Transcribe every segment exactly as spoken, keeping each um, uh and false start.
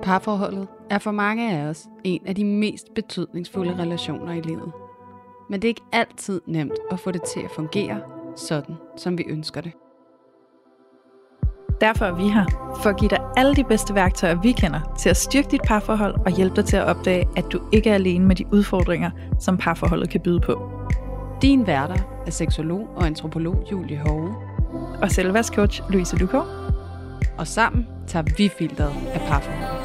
Parforholdet er for mange af os en af de mest betydningsfulde relationer i livet. Men det er ikke altid nemt at få det til at fungere sådan, som vi ønsker det. Derfor er vi her, for at give dig alle de bedste værktøjer, vi kender, til at styrke dit parforhold og hjælpe dig til at opdage, at du ikke er alene med de udfordringer, som parforholdet kan byde på. Din værter er seksolog og antropolog Julie Hove. Og selvværdscoach Louise Lukov. Og sammen tager vi filteret af parforholdet.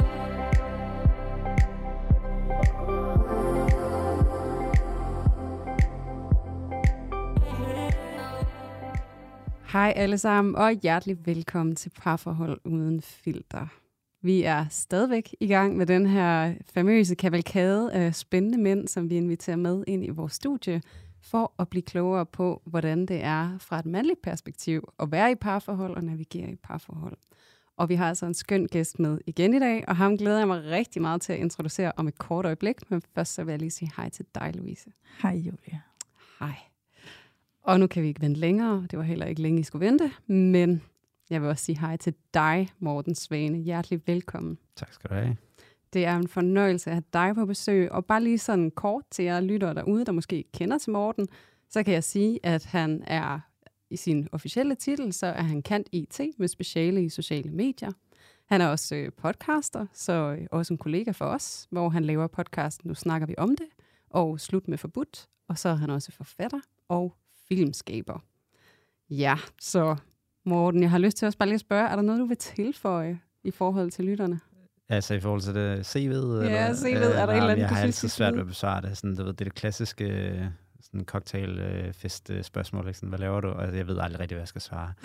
Hej alle sammen, og hjertelig velkommen til Parforhold Uden Filter. Vi er stadigvæk i gang med den her famøse kavalkade af spændende mænd, som vi inviterer med ind i vores studie, for at blive klogere på, hvordan det er fra et mandligt perspektiv at være i parforhold og navigere i parforhold. Og vi har altså en skøn gæst med igen i dag, og ham glæder jeg mig rigtig meget til at introducere om et kort øjeblik. Men først så vil jeg lige sige hej til dig, Louise. Hej, Julia. Hej. Og nu kan vi ikke vente længere. Det var heller ikke længe, I skulle vente. Men jeg vil også sige hej til dig, Morten Svane. Hjertelig velkommen. Tak skal du have. Det er en fornøjelse at have dig på besøg. Og bare lige sådan kort til jer lyttere derude, der måske kender til Morten, så kan jeg sige, at han er i sin officielle titel, så er han cand. I T med speciale i sociale medier. Han er også øh, podcaster, så øh, også en kollega for os, hvor han laver podcasten Nu snakker vi om det, og Slut med forbudt. Og så er han også forfatter og filmskaber. Ja, så Morten, jeg har lyst til også bare lige at spørge, er der noget, du vil tilføje i forhold til lytterne? Altså i forhold til det C V'et? Ja, C V'et. Er der et eller andet, jeg du har synes, altid svært ved at besvare det. Sådan, du ved, det er det klassiske sådan cocktailfest-spørgsmål. Sådan, hvad laver du? Altså, jeg ved aldrig rigtig, hvad jeg skal svare.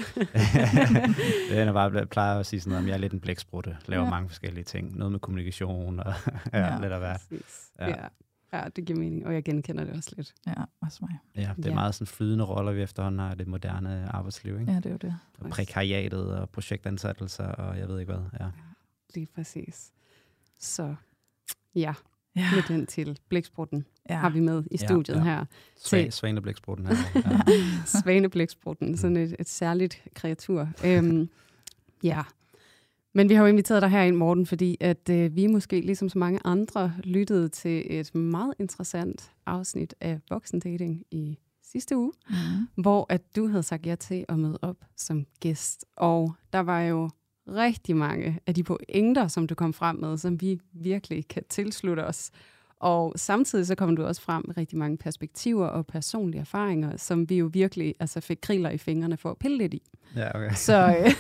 Det er bare, jeg plejer at sige sådan noget, at jeg er lidt en blæksprutte. Laver ja. mange forskellige ting. Noget med kommunikation og ja, ja, lidt af hvert. Ja. ja. Ja, det giver mening, og jeg genkender det også lidt. Ja, også mig. Ja, det er ja. meget sådan flydende roller, vi efterhånden har i det moderne arbejdsliv, ikke? Ja, det er jo det. Og prekariatet og projektansættelser, og jeg ved ikke hvad. Ja, ja lige præcis. Så ja, ja. med den til blæksprutten ja. har vi med i studiet ja, ja. her. Sva- Svaneblæksprutten her. Ja. Svaneblæksprutten, sådan et, et særligt kreatur. øhm, ja. Men vi har jo inviteret dig herind, Morten, fordi at øh, vi måske, ligesom så mange andre, lyttede til et meget interessant afsnit af Voksendating i sidste uge, mm. hvor at du havde sagt ja til at møde op som gæst. Og der var jo rigtig mange af de pointer, som du kom frem med, som vi virkelig kan tilslutte os. Og samtidig så kom du også frem med rigtig mange perspektiver og personlige erfaringer, som vi jo virkelig altså, fik kriller i fingrene for at pille lidt i. Ja, okay. Så øh,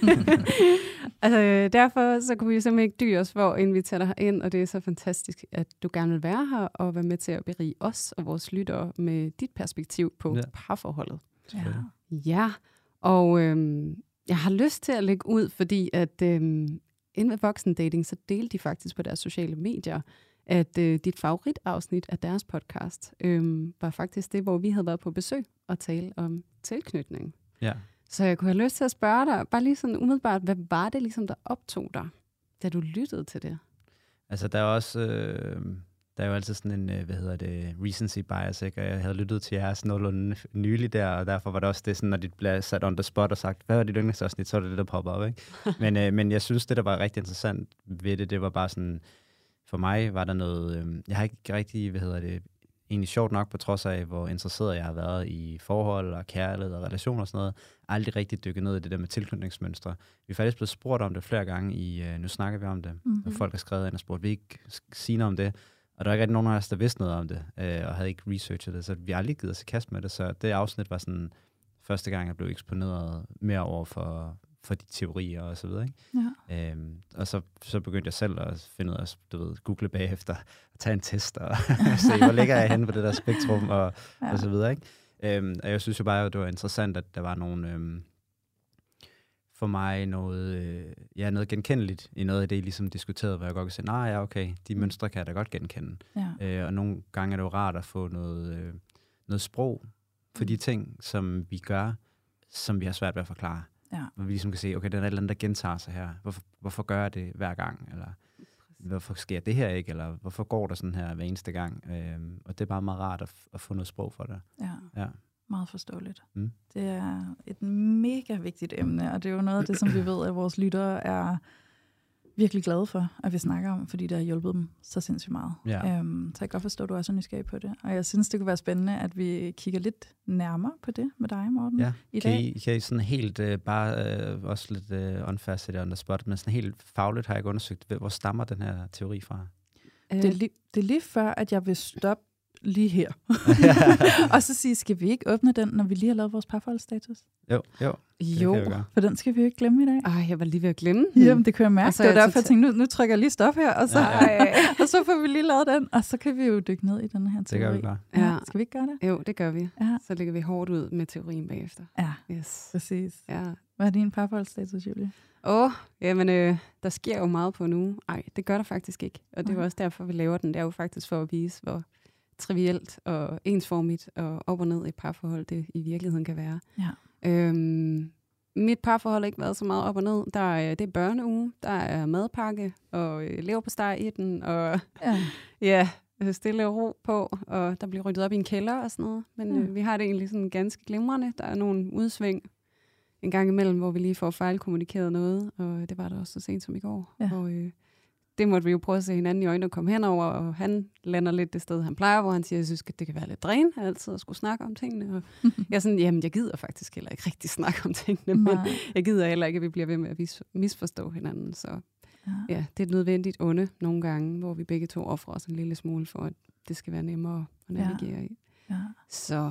altså, derfor så kunne vi simpelthen ikke dyre os for at invitere dig ind, og det er så fantastisk, at du gerne vil være her og være med til at berige os og vores lyttere med dit perspektiv på ja. parforholdet. Ja, ja. og øhm, jeg har lyst til at lægge ud, fordi at øhm, inde ved Voksendating, så delte de faktisk på deres sociale medier, at øh, dit favoritafsnit af deres podcast øh, var faktisk det, hvor vi havde været på besøg og tale om tilknytning. Ja. Så jeg kunne have lyst til at spørge dig, bare lige sådan umiddelbart, hvad var det ligesom, der optog dig, da du lyttede til det? Altså, der er også, øh, der er jo altid sådan en, hvad hedder det, recency bias, ikke? Og jeg havde lyttet til jeres nogenlunde nylig der, og derfor var det også det sådan, når de blev sat on the spot og sagt, hvad var dit yndlingsafsnit, så var det det, der popper op, ikke? men, øh, men jeg synes, det der var rigtig interessant ved det, det var bare sådan, for mig var der noget, øh, jeg har ikke rigtig, hvad hedder det, egentlig sjovt nok, på trods af, hvor interesseret jeg har været i forhold og kærlighed og relationer og sådan noget, aldrig rigtig dykket ned i det der med tilknytningsmønstre. Vi er faktisk blevet spurgt om det flere gange i, øh, nu snakker vi om det, mm-hmm. og folk har skrevet ind og spurgt, vi ikke sige noget om det, og der var ikke rigtig nogen af os, der vidste noget om det, øh, og havde ikke researchet det, så vi har aldrig givet os i kast med det, så det afsnit var sådan, første gang jeg blev eksponeret mere over for, for de teorier og så videre, ikke? Ja. Øhm, og så, så begyndte jeg selv at finde ud af, du ved, google bagefter, og tage en test, og se, hvor ligger jeg henne på det der spektrum, og, ja. og så videre, ikke? Øhm, og jeg synes jo bare, at det var interessant, at der var nogle, øhm, for mig noget, øh, ja, noget genkendeligt i noget af det, I ligesom diskuterede, hvor jeg godt kan sige, nej, ja, okay, de mønstre kan jeg da godt genkende. Ja. Øh, og nogle gange er det jo rart at få noget, øh, noget sprog for mm. de ting, som vi gør, som vi har svært ved at forklare. Ja. Hvor vi ligesom kan se, okay, der er et eller andet, der gentager sig her. Hvorfor, hvorfor gør jeg det hver gang? Eller hvorfor sker det her ikke? Eller hvorfor går der sådan her hver eneste gang? Øhm, og det er bare meget rart at, f- at få noget sprog for det. Ja, ja. Meget forståeligt. Mm. Det er et mega vigtigt emne, og det er jo noget af det, som vi ved, at vores lyttere er virkelig glade for, at vi snakker om, fordi det har hjulpet dem så sindssygt meget. Ja. Øhm, så jeg kan godt forstå, at du er så nysgerrig på det. Og jeg synes, det kunne være spændende, at vi kigger lidt nærmere på det med dig, Morten, Ja. i kan dag. I, kan I sådan helt, uh, bare uh, også lidt uh, unfair on the spot, men sådan helt fagligt har jeg ikke undersøgt, hvor stammer den her teori fra? Det er, li- det er lige før, at jeg vil stoppe lige her. Og så sige, skal vi ikke åbne den, når vi lige har lavet vores parforholdsstatus? Jo, jo. Det Jo, kan vi gøre. For den skal vi jo ikke glemme i dag. Ej, jeg var lige ved at glemme den. Jamen, det kan jeg mærke. Og så Det er var jeg derfor, jeg total- tænkte, nu, nu trykker jeg lige stop her, og så, Ja. og så får vi lige lavet den, og så kan vi jo dykke ned i den her Det teori. gør vi bare. Ja. Ja. Skal vi ikke gøre det? Jo, det gør vi. Ja, Så lægger vi hårdt ud med teorien bagefter. ja, Yes. præcis. Ja. Hvad er din parforholdsstatus, Julie? Åh, oh, jamen, øh, der sker jo meget på nu. Ej, det gør der faktisk ikke. Og det er jo Nej. også derfor, vi laver den. Det er jo faktisk for at vise, hvor trivielt og ensformigt og op og ned i et parforhold det i virkeligheden kan være. Ja. Øhm, mit parforhold har ikke været så meget op og ned. Der er, det er børneuge, der er madpakke og øh, leverpostej i den, og Ja. ja, stille og ro på, og der bliver ryddet op i en kælder og sådan noget. Men Ja. øh, vi har det egentlig sådan ganske glimrende. Der er nogle udsving en gang imellem, hvor vi lige får fejlkommunikeret noget, og det var der også så sent som i går. Ja. Hvor, øh, det måtte vi jo prøve at se hinanden i øjnene og komme henover, og han lander lidt det sted, han plejer, hvor han siger, jeg synes, at det kan være lidt dræn altid at skulle snakke om tingene. Og jeg er sådan, jamen, jeg gider faktisk heller ikke rigtig snakke om tingene, men Nej. jeg gider heller ikke, at vi bliver ved med at vis- misforstå hinanden. Så Ja. ja, det er et nødvendigt onde nogle gange, hvor vi begge to offrer os en lille smule for, at det skal være nemmere at navigere i. Ja. Så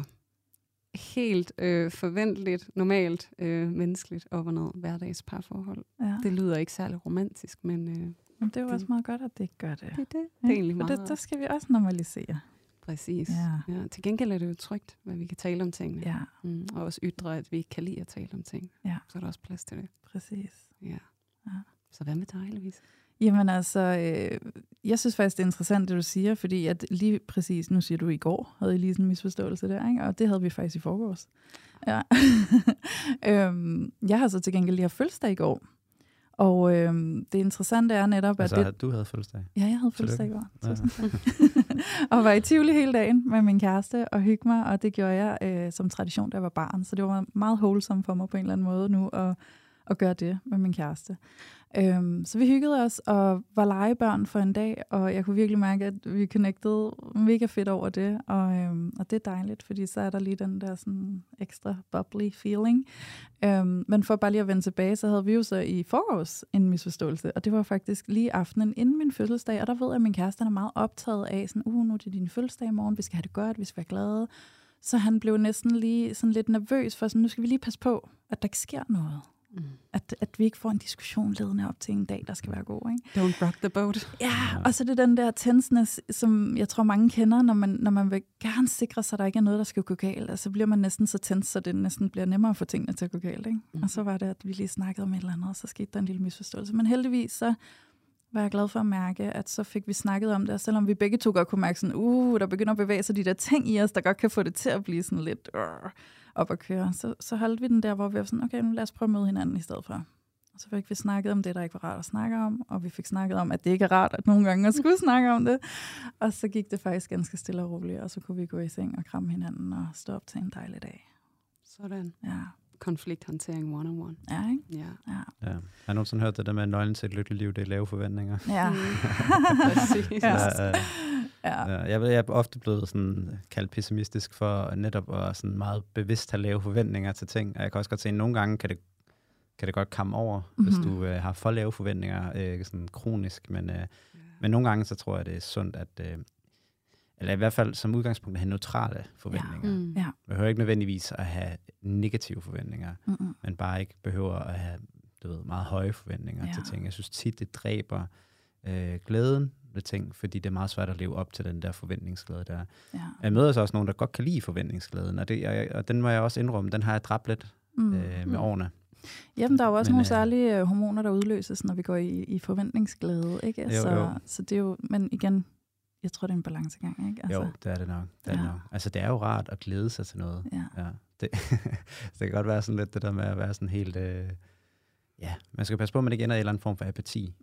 helt øh, forventeligt, normalt, øh, menneskeligt op og ned hverdags parforhold. Ja. Det lyder ikke særlig romantisk, men øh, Men det er jo også meget godt, at det ikke gør det. det, det, det Ja, er egentlig for meget det, der skal vi også normalisere. præcis. Ja. Ja, til gengæld er det jo trygt, at vi kan tale om tingene. Ja, Mm, og også ytre, at vi ikke kan lide at tale om ting. Ja. Så er der også plads til det. præcis. Ja. Ja. Så hvad med dig, Louise? Jamen altså, øh, jeg synes faktisk, det er interessant, det du siger, fordi at lige præcis, nu siger du i går, havde I lige sådan en misforståelse der, ikke? Og det havde vi faktisk i forgårs. Ja. øhm, jeg har så til gengæld lige haft fødselsdag i går, og øhm, det interessante er netop, Altså, at det... du havde fødselsdag. Ja, jeg havde fødselsdag i går. Ja. Tusind tak. Og var i Tivoli hele dagen med min kæreste og hygge mig, og det gjorde jeg øh, som tradition, da jeg var barn. Så det var meget wholesome for mig på en eller anden måde nu at, at gøre det med min kæreste. Øhm, så vi hyggede os og var legebørn for en dag, og jeg kunne virkelig mærke, at vi connected mega fedt over det. Og, øhm, og det er dejligt, fordi så er der lige den der sådan ekstra bubbly feeling. Øhm, men for bare lige at vende tilbage, så havde vi jo så i forgårs en misforståelse, og det var faktisk lige aftenen inden min fødselsdag, og der ved jeg, at min kæreste er meget optaget af, sådan, uh, nu er det din fødselsdag i morgen, vi skal have det godt, vi skal være glade. Så han blev næsten lige sådan lidt nervøs for, sådan, nu skal vi lige passe på, at der ikke sker noget. Mm. At, at vi ikke får en diskussion ledende op til en dag, der skal være god, ikke? Don't rock the boat. Ja, og så er det den der tenseness, som jeg tror mange kender, når man, når man vil gerne sikre sig, at der ikke er noget, der skal gå galt, og så bliver man næsten så tens, så det næsten bliver nemmere at få tingene til at gå galt, ikke? Mm. Og så var det, at vi lige snakkede om et eller andet, og så skete der en lille misforståelse. Men heldigvis så var jeg glad for at mærke, at så fik vi snakket om det, og selvom vi begge to godt kunne mærke sådan, uh, der begynder at bevæge sig de der ting i os, der godt kan få det til at blive sådan lidt uh, op at køre, så, så holdt vi den der, hvor vi var sådan, okay, nu lad os prøve at møde hinanden i stedet for. Og så fik vi snakket om det, der ikke var rart at snakke om, og vi fik snakket om, at det ikke er rart, at nogle gange at skulle snakke om det. Og så gik det faktisk ganske stille og roligt, og så kunne vi gå i seng og kramme hinanden og stå op til en dejlig dag. Sådan. Ja, Konflikthåndtering one on one. ja, ikke? Ja. Ja. Ja. Har jeg nogensinde hørt det der med, at nøglen til et lykkeligt liv, det er lave forventninger? Ja. Mm. Præcis. Ja. Ja, øh, Ja. ja, jeg, ved, jeg er ofte blevet sådan kaldt pessimistisk for netop at sådan meget bevidst have lave forventninger til ting. Og jeg kan også godt se, at nogle gange kan det, kan det godt komme over, mm-hmm. hvis du øh, har for lave forventninger, øh, sådan kronisk. Men, øh, Ja. men nogle gange, så tror jeg, det er sundt, at, øh, eller i hvert fald som udgangspunkt, at have neutrale forventninger. Mm. Ja. Man behøver ikke nødvendigvis at have negative forventninger, Mm-mm. men bare ikke behøver at have, du ved, meget høje forventninger Ja. til ting. Jeg synes tit, det dræber øh, glæden ved ting, fordi det er meget svært at leve op til den der forventningsglæde der. Ja. Jeg møder så også nogen, der godt kan lide forventningsglæden, og, det, og, og den må jeg også indrømme, den har jeg dræbt lidt Mm. øh, med årene. Jamen, der er jo også Men, nogle øh, særlige øh, hormoner, der udløses, når vi går i, i forventningsglæde, ikke? Jo, så, jo. så det er jo, men igen, jeg tror, det er en balancegang, ikke? Altså, jo, det er det nok. Det, er Ja. det nok. Altså, det er jo rart at glæde sig til noget. Ja. Ja. Det, det kan godt være sådan lidt det der med at være sådan helt... Øh, ja, man skal passe på, at man ikke ender i en eller anden form for apati. Mm. Mm.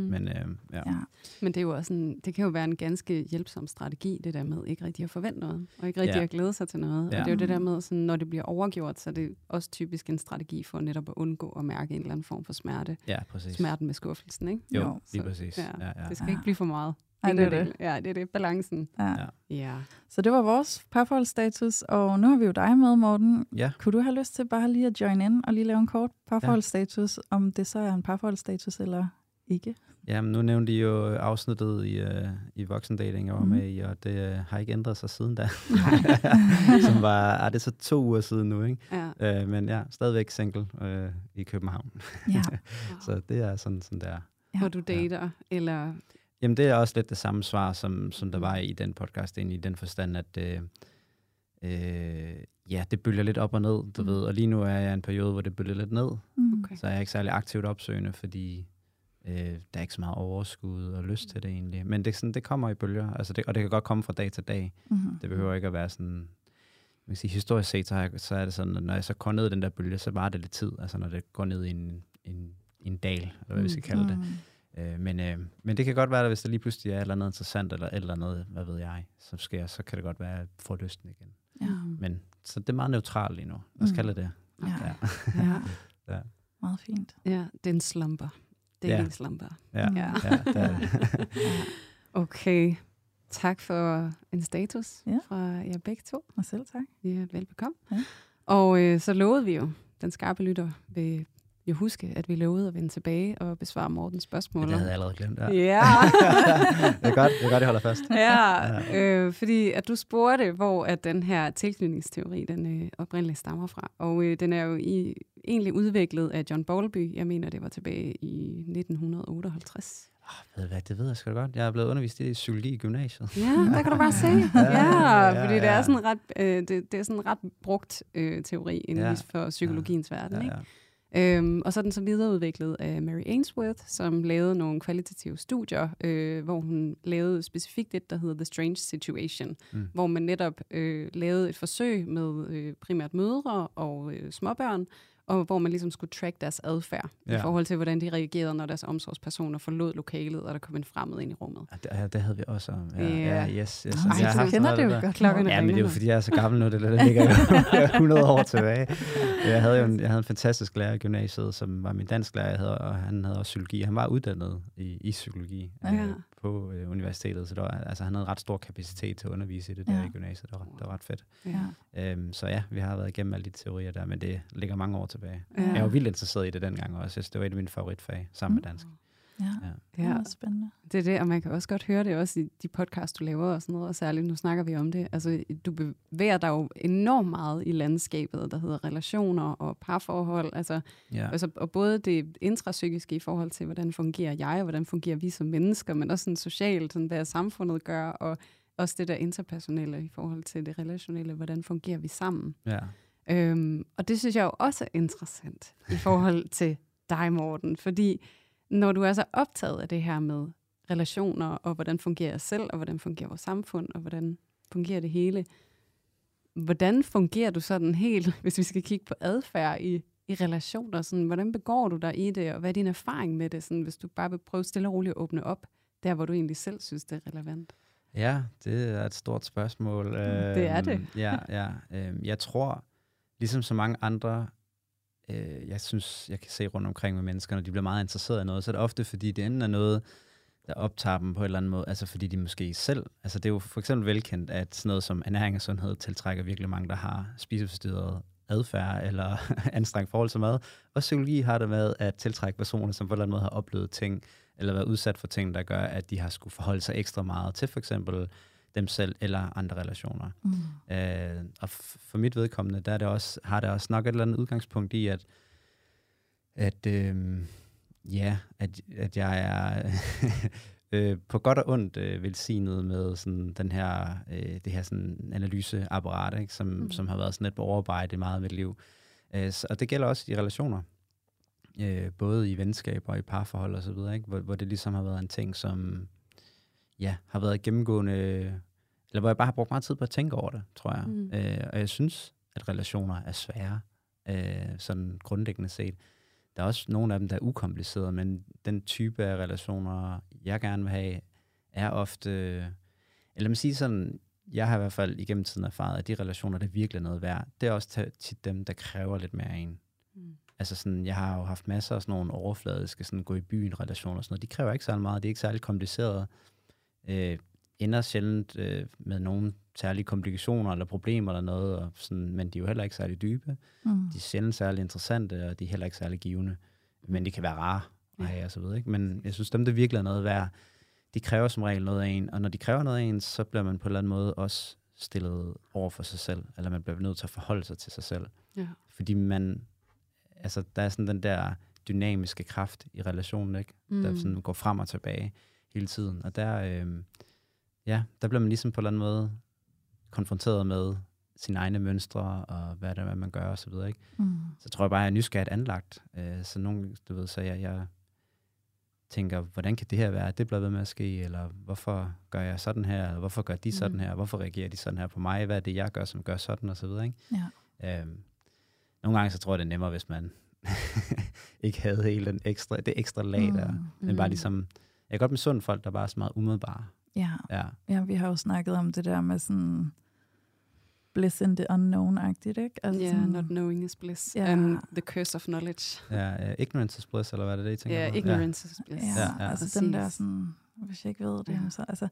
Men, øh, ja. Ja. Men det er jo også en, det kan jo være en ganske hjælpsom strategi, det der med ikke rigtig at forvente noget, og ikke rigtig Ja. at glæde sig til noget. Ja. Og det er jo det der med, sådan, når det bliver overgjort, så er det også typisk en strategi for netop at undgå at mærke en eller anden form for smerte. Ja, præcis. Smerten med skuffelsen, ikke? Jo, Jo. lige Så, præcis. ja. Ja, ja. Det skal Ja. ikke blive for meget. Ej, det er Ingen det. del. Ja, det er det. Balancen. Ja. Ja. Ja. Så det var vores parforholdsstatus, og nu har vi jo dig med, Morten. Ja. Kunne du have lyst til bare lige at join in og lige lave en kort parforholdsstatus, ja. om det så er en parforholdsstatus eller ikke? Jamen, nu nævnte I jo afsnittet i, uh, i voksendating, jeg var Mhm. med i, og det uh, har ikke ændret sig siden da. Som var, er det så to uger siden nu, ikke? Ja. Uh, men ja, stadigvæk single uh, i København. Ja. Så det er sådan, sådan der. Ja. Hvor du dater, eller... Jamen, det er også lidt det samme svar, som, som der var i den podcast, egentlig i den forstand, at øh, øh, ja, det bølger lidt op og ned, du Mm. ved. Og lige nu er jeg i en periode, hvor det bølger lidt ned, Mm. Okay. så er jeg ikke særlig aktivt opsøgende, fordi øh, der er ikke så meget overskud og lyst til det egentlig. Men det, er sådan, det kommer i bølger, altså det, og det kan godt komme fra dag til dag. Mm-hmm. Det behøver ikke at være sådan... Man kan sige, historisk set, så, har jeg, så er det sådan, at når jeg så går ned i den der bølge, så var det lidt tid, altså når det går ned i en, en, en dal, eller hvad vi skal kalde det. Øh, men, øh, men det kan godt være, at hvis der lige pludselig er et eller andet interessant, eller et eller andet, hvad ved jeg, så sker, så kan det godt være, at jeg får lysten igen. Ja. Men så det er meget neutralt lige nu. Lad os Mm. kalde det. Ja. Ja. Ja. Ja. Meget fint. Ja, det er en slumper. Det er Ja. en slumper. Ja. Mm. Ja. Ja, det er det. Okay. Tak for en status Ja. fra jer begge to. Og selv tak. Ja, velbekomme. Ja. Og øh, så lovede vi jo, den skarpe lytter vil jo huske, at vi lovede at vende tilbage og besvare Mortens spørgsmål. Men det havde jeg allerede glemt. Ja. Ja. det er godt, det er godt, jeg holder fast. Ja, øh, fordi at du spurgte, hvor at den her tilknytningsteori, den øh, oprindeligt stammer fra. Og øh, den er jo i, egentlig udviklet af John Bowlby. Jeg mener, det var tilbage i nitten otteoghalvtreds. Oh, ved du hvad, det ved jeg sgu da godt. Jeg er blevet undervist i psykologi i gymnasiet. Ja, der kan du bare se. Ja, Ja, ja, fordi det ja. er sådan ret, øh, det, det er sådan en ret brugt øh, teori inden Ja, for psykologiens verden. Ja, Ikke? ja. Øhm, og så er den så videreudviklet af Mary Ainsworth, som lavede nogle kvalitative studier, øh, hvor hun lavede specifikt det, der hedder The Strange Situation, Mm. hvor man netop øh, lavede et forsøg med øh, primært mødre og øh, småbørn, og hvor man ligesom skulle track deres adfærd ja. Ja. i forhold til, hvordan de reagerede, når deres omsorgspersoner forlod lokalet, og der kom en fremmed ind i rummet. Ja, det, ja, det havde vi også. Ja, Ja. ja, yes, yes. Ej, Jeg har så haft kender noget det af jo der. godt. Klokkerne Ja, men det er jo ringer. fordi, jeg er så gammel nu, det der ligger jo hundrede år tilbage. Jeg havde jo en, jeg havde en fantastisk lærer i gymnasiet, som var min dansklærer, jeg havde, og han havde også psykologi. Han var uddannet i, i psykologi Ja. øh, på øh, universitetet, så det var, altså, han havde ret stor kapacitet til at undervise i det Ja. der i gymnasiet. Det var, det var ret fedt. Ja. Øhm, så ja, vi har været igennem alle de teorier der, men det ligger mange år tilbage. Ja. Jeg var vildt interesseret i det dengang også. Jeg synes, det var et af mine favoritfag, sammen med dansk. Ja, Ja. det er Ja. også spændende. Det er det, og man kan også godt høre det også i de podcasts, du laver og sådan noget, og særligt nu snakker vi om det. Altså, du bevæger dig jo enormt meget i landskabet, der hedder relationer og parforhold, altså, Ja. altså og både det intrapsykiske i forhold til, hvordan fungerer jeg, og hvordan fungerer vi som mennesker, men også sådan socialt, sådan, hvad samfundet gør, og også det der interpersonelle i forhold til det relationelle, hvordan fungerer vi sammen. Ja. Øhm, og det synes jeg jo også er interessant i forhold til dig, Morten, fordi når du er så optaget af det her med relationer, og hvordan fungerer jeg selv, og hvordan fungerer vores samfund, og hvordan fungerer det hele, hvordan fungerer du sådan helt, hvis vi skal kigge på adfærd i, i relationer, sådan, hvordan begår du dig i det, og hvad er din erfaring med det, sådan, hvis du bare vil prøve stille og roligt at åbne op, der hvor du egentlig selv synes, det er relevant? Ja, det er et stort spørgsmål. Det er det. Øhm, Ja, ja. Øhm, Jeg tror, ligesom så mange andre, øh, jeg synes, jeg kan se rundt omkring med mennesker, når de bliver meget interesserede i noget, så er det ofte, fordi det enten er noget, der optager dem på en eller anden måde, altså fordi de måske selv, altså det er jo for eksempel velkendt, at sådan noget som ernæring og sundhed tiltrækker virkelig mange, der har spiseforstyrret adfærd eller anstrengt forhold til mad. Og psykologi har det med at tiltrække personer, som på en eller anden måde har oplevet ting, eller været udsat for ting, der gør, at de har skulle forholde sig ekstra meget til for eksempel dem selv eller andre relationer. Mm. Øh, og f- for mit vedkommende, der er det også, har det også nok et eller andet udgangspunkt i, at, at, øh, ja, at, at jeg er øh, på godt og ondt øh, velsignet med sådan, den her, øh, det her sådan, analyseapparat, ikke, som, mm. som har været sådan lidt på overarbejde i meget af mit liv. Øh, så, og det gælder også i relationer. Øh, både i venskaber og i parforhold og så videre, ikke? Hvor, hvor det ligesom har været en ting, som ja, har været gennemgående, eller hvor jeg bare har brugt meget tid på at tænke over det, tror jeg. Mm. Øh, og jeg synes, at relationer er svære, øh, sådan grundlæggende set. der er også nogle af dem, der er ukomplicerede, men den type af relationer, jeg gerne vil have, er ofte, eller man siger sådan, jeg har i hvert fald igennem tiden erfaret, at de relationer, der virkelig er noget værd, det er også tit dem, der kræver lidt mere af en. Mm. Altså sådan, jeg har jo haft masser af sådan nogle overfladiske, sådan gå i byen relationer og sådan noget. De kræver ikke særlig meget, de er ikke særlig komplicerede. Øh, ender sjældent øh, med nogle særlige komplikationer eller problemer eller noget, og sådan, men de er jo heller ikke særlig dybe. Mm. De er sjældent særlig interessante, og de er heller ikke særlig givende. Men de kan være rare at have og så videre, ikke? Men jeg synes, dem, der virkelig er noget værd, de kræver som regel noget af en, og når de kræver noget af en, så bliver man på en eller anden måde også stillet over for sig selv, eller man bliver nødt til at forholde sig til sig selv. Ja. Fordi man, altså der er sådan den der dynamiske kraft i relationen, ikke? Mm. Der sådan går frem og tilbage hele tiden, og der, øh, ja, der bliver man ligesom på en eller anden måde konfronteret med sine egne mønstre, og hvad det er, man gør, og så videre, ikke? Mm. Så tror jeg bare, at jeg er nysgerrigt anlagt. Øh, så nogen, du ved, så jeg, jeg tænker, hvordan kan det her være, at det bliver ved med at ske, eller hvorfor gør jeg sådan her, eller hvorfor gør de sådan her, hvorfor reagerer de sådan her på mig, hvad er det, jeg gør, som gør sådan, og så videre, ikke? Ja. Øhm, nogle gange så tror jeg, det er nemmere, hvis man ikke havde hele den ekstra, det ekstra lag der, mm. men bare ligesom, jeg kan godt med sunde folk, der bare er så meget umiddelbare. Ja. Ja. Ja, vi har jo snakket om det der med sådan bliss in the unknown-agtigt, ikke? Altså yeah, sådan, not knowing is bliss. Yeah. And the curse of knowledge. Ja, uh, ignorance is bliss, eller hvad er det, I tænker yeah, på? Ignorance is bliss. Ja, ja, ja. Altså præcis. Den der sådan, hvis jeg ikke ved det, ja. så, altså,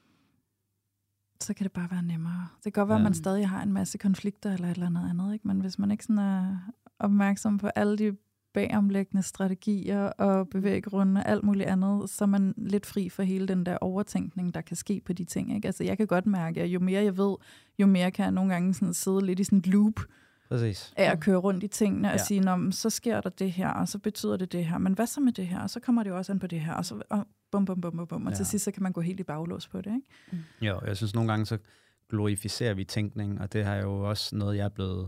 så kan det bare være nemmere. Det kan godt være, ja. at man stadig har en masse konflikter, eller et eller andet andet, ikke? Men hvis man ikke sådan er opmærksom på alle de bagomlæggende strategier og bevæggrunde og alt muligt andet, så er man lidt fri for hele den der overtænkning, der kan ske på de ting, ikke? Altså jeg kan godt mærke, at jo mere jeg ved, jo mere kan jeg nogle gange sådan sidde lidt i sådan et loop Præcis. af at køre rundt i tingene og ja. sige, nå, så sker der det her, og så betyder det det her, men hvad så med det her, og så kommer det jo også an på det her, og så og bum, bum, bum, bum, bum, og ja. til sidst så kan man gå helt i baglås på det, ikke? Mm. Jo, jeg synes nogle gange så glorificerer vi tænkning, og det har jo også noget, jeg er blevet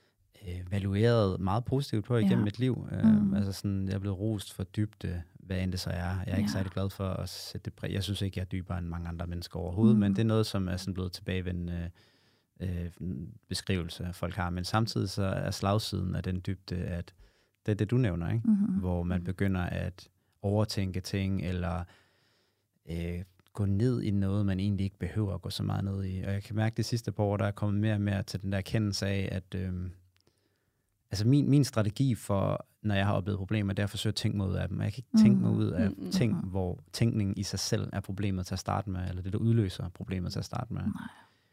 evalueret meget positivt på igennem ja. mit liv. Mm. Uh, altså sådan, jeg er blevet rost for dybde, hvad end det så er. Jeg er ja. ikke særlig glad for at sætte det præg. Jeg synes ikke, jeg er dybere end mange andre mennesker overhovedet, mm. men det er noget, som er sådan blevet tilbagevendende uh, beskrivelse, folk har. Men samtidig så er slagsiden af den dybde, at det er det, du nævner, ikke? Mm-hmm. Hvor man begynder at overtænke ting, eller uh, gå ned i noget, man egentlig ikke behøver at gå så meget ned i. Og jeg kan mærke, at de sidste par år, der er kommet mere og mere til den der erkendelse af, at øhm, altså min, min strategi for, når jeg har oplevet problemer, det er at forsøge at tænke mig ud af dem. Jeg kan ikke tænke mig ud af mm-hmm. ting, hvor tænkningen i sig selv er problemet til at starte med, eller det, der udløser problemet til at starte med. Nej.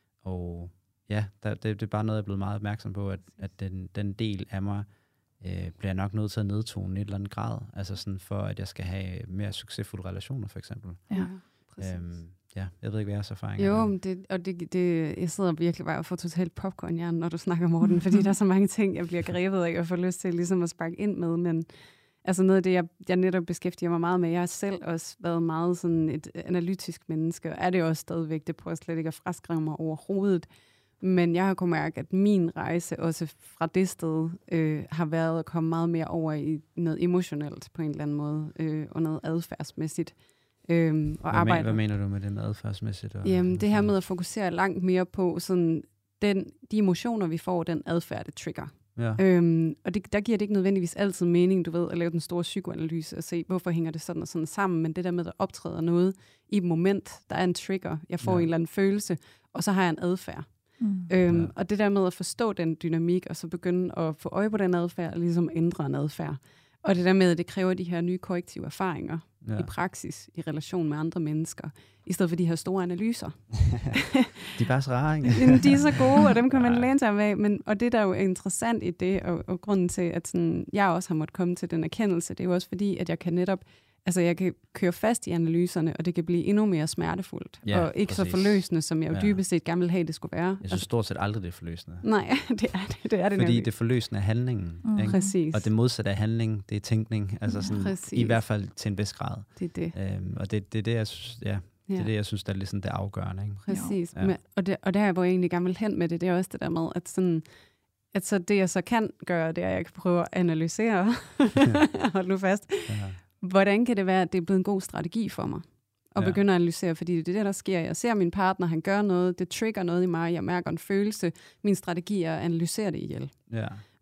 Og ja, der, det, det er bare noget, jeg er blevet meget opmærksom på, at, at den, den del af mig øh, bliver nok nødt til at nedtone i et eller andet grad. Altså sådan for, at jeg skal have mere succesfulde relationer, for eksempel. Ja. Øhm, ja, jeg ved ikke, hvad jeres erfaring er. Jo, det, og det, det, jeg sidder virkelig bare og får totalt popcorn i hjernen, når du snakker, Morten, fordi der er så mange ting, jeg bliver grebet af, og får lyst til ligesom at sparke ind med, men altså noget af det, jeg, jeg netop beskæftiger mig meget med, jeg har selv også været meget sådan et analytisk menneske, og er det også stadigvæk, det prøver jeg slet ikke at fraskrive mig overhovedet, men jeg har kunnet mærke, at min rejse også fra det sted øh, har været at komme meget mere over i noget emotionelt på en eller anden måde, øh, og noget adfærdsmæssigt. Øhm, og hvad, arbejde. Men, hvad mener du med det med adfærdsmæssigt? Og, Jamen, det her med at fokusere langt mere på sådan, den, de emotioner, vi får, den adfærd, det trigger. Ja. Øhm, og det, der giver det ikke nødvendigvis altid mening, du ved, at lave den store psykoanalyse og se, hvorfor hænger det sådan og sådan sammen, men det der med, at der optræder noget i et moment, der er en trigger, jeg får ja. en eller anden følelse, og så har jeg en adfærd. Mm. Øhm, ja. Og det der med at forstå den dynamik, og så begynde at få øje på den adfærd, og ligesom ændre en adfærd. Og det der med, at det kræver de her nye korrektive erfaringer ja. i praksis, i relation med andre mennesker, i stedet for de her store analyser. De er bare så rare, ikke? De er så gode, og dem kan man læne sig af. Men, og det, der er jo interessant i det, og, og grunden til, at sådan, jeg også har måttet komme til den erkendelse, det er jo også fordi, at jeg kan netop, altså jeg kan køre fast i analyserne, og det kan blive endnu mere smertefuldt, ja, og ikke præcis. så forløsende, som jeg jo ja. dybest set gerne vil have, det skulle være. Jeg synes altså, stort set aldrig, det er forløsende. Nej, det er det, det, er det Fordi nemlig. det forløsende er handlingen. Mm. Ikke? Præcis. Og det modsatte af handling, det er tænkning. Altså sådan, i hvert fald til en vis grad. Det er det. Øhm, og det, det er det, jeg synes, ja, det, er det, jeg synes der er ligesom det afgørende. Ikke? Præcis. Ja. Men, og, det, og det her, hvor jeg egentlig gerne vil hen med det, det er også det der med, at sådan, at så det, jeg så kan gøre, det er, at jeg kan prøve at analysere. Hold nu fast. Ja. Hvordan kan det være, at det er blevet en god strategi for mig? Og ja. begynde at analysere, fordi det er det, der sker. Jeg ser min partner, han gør noget, det trigger noget i mig, jeg mærker en følelse. Min strategi er at analysere det ihjel. Ja.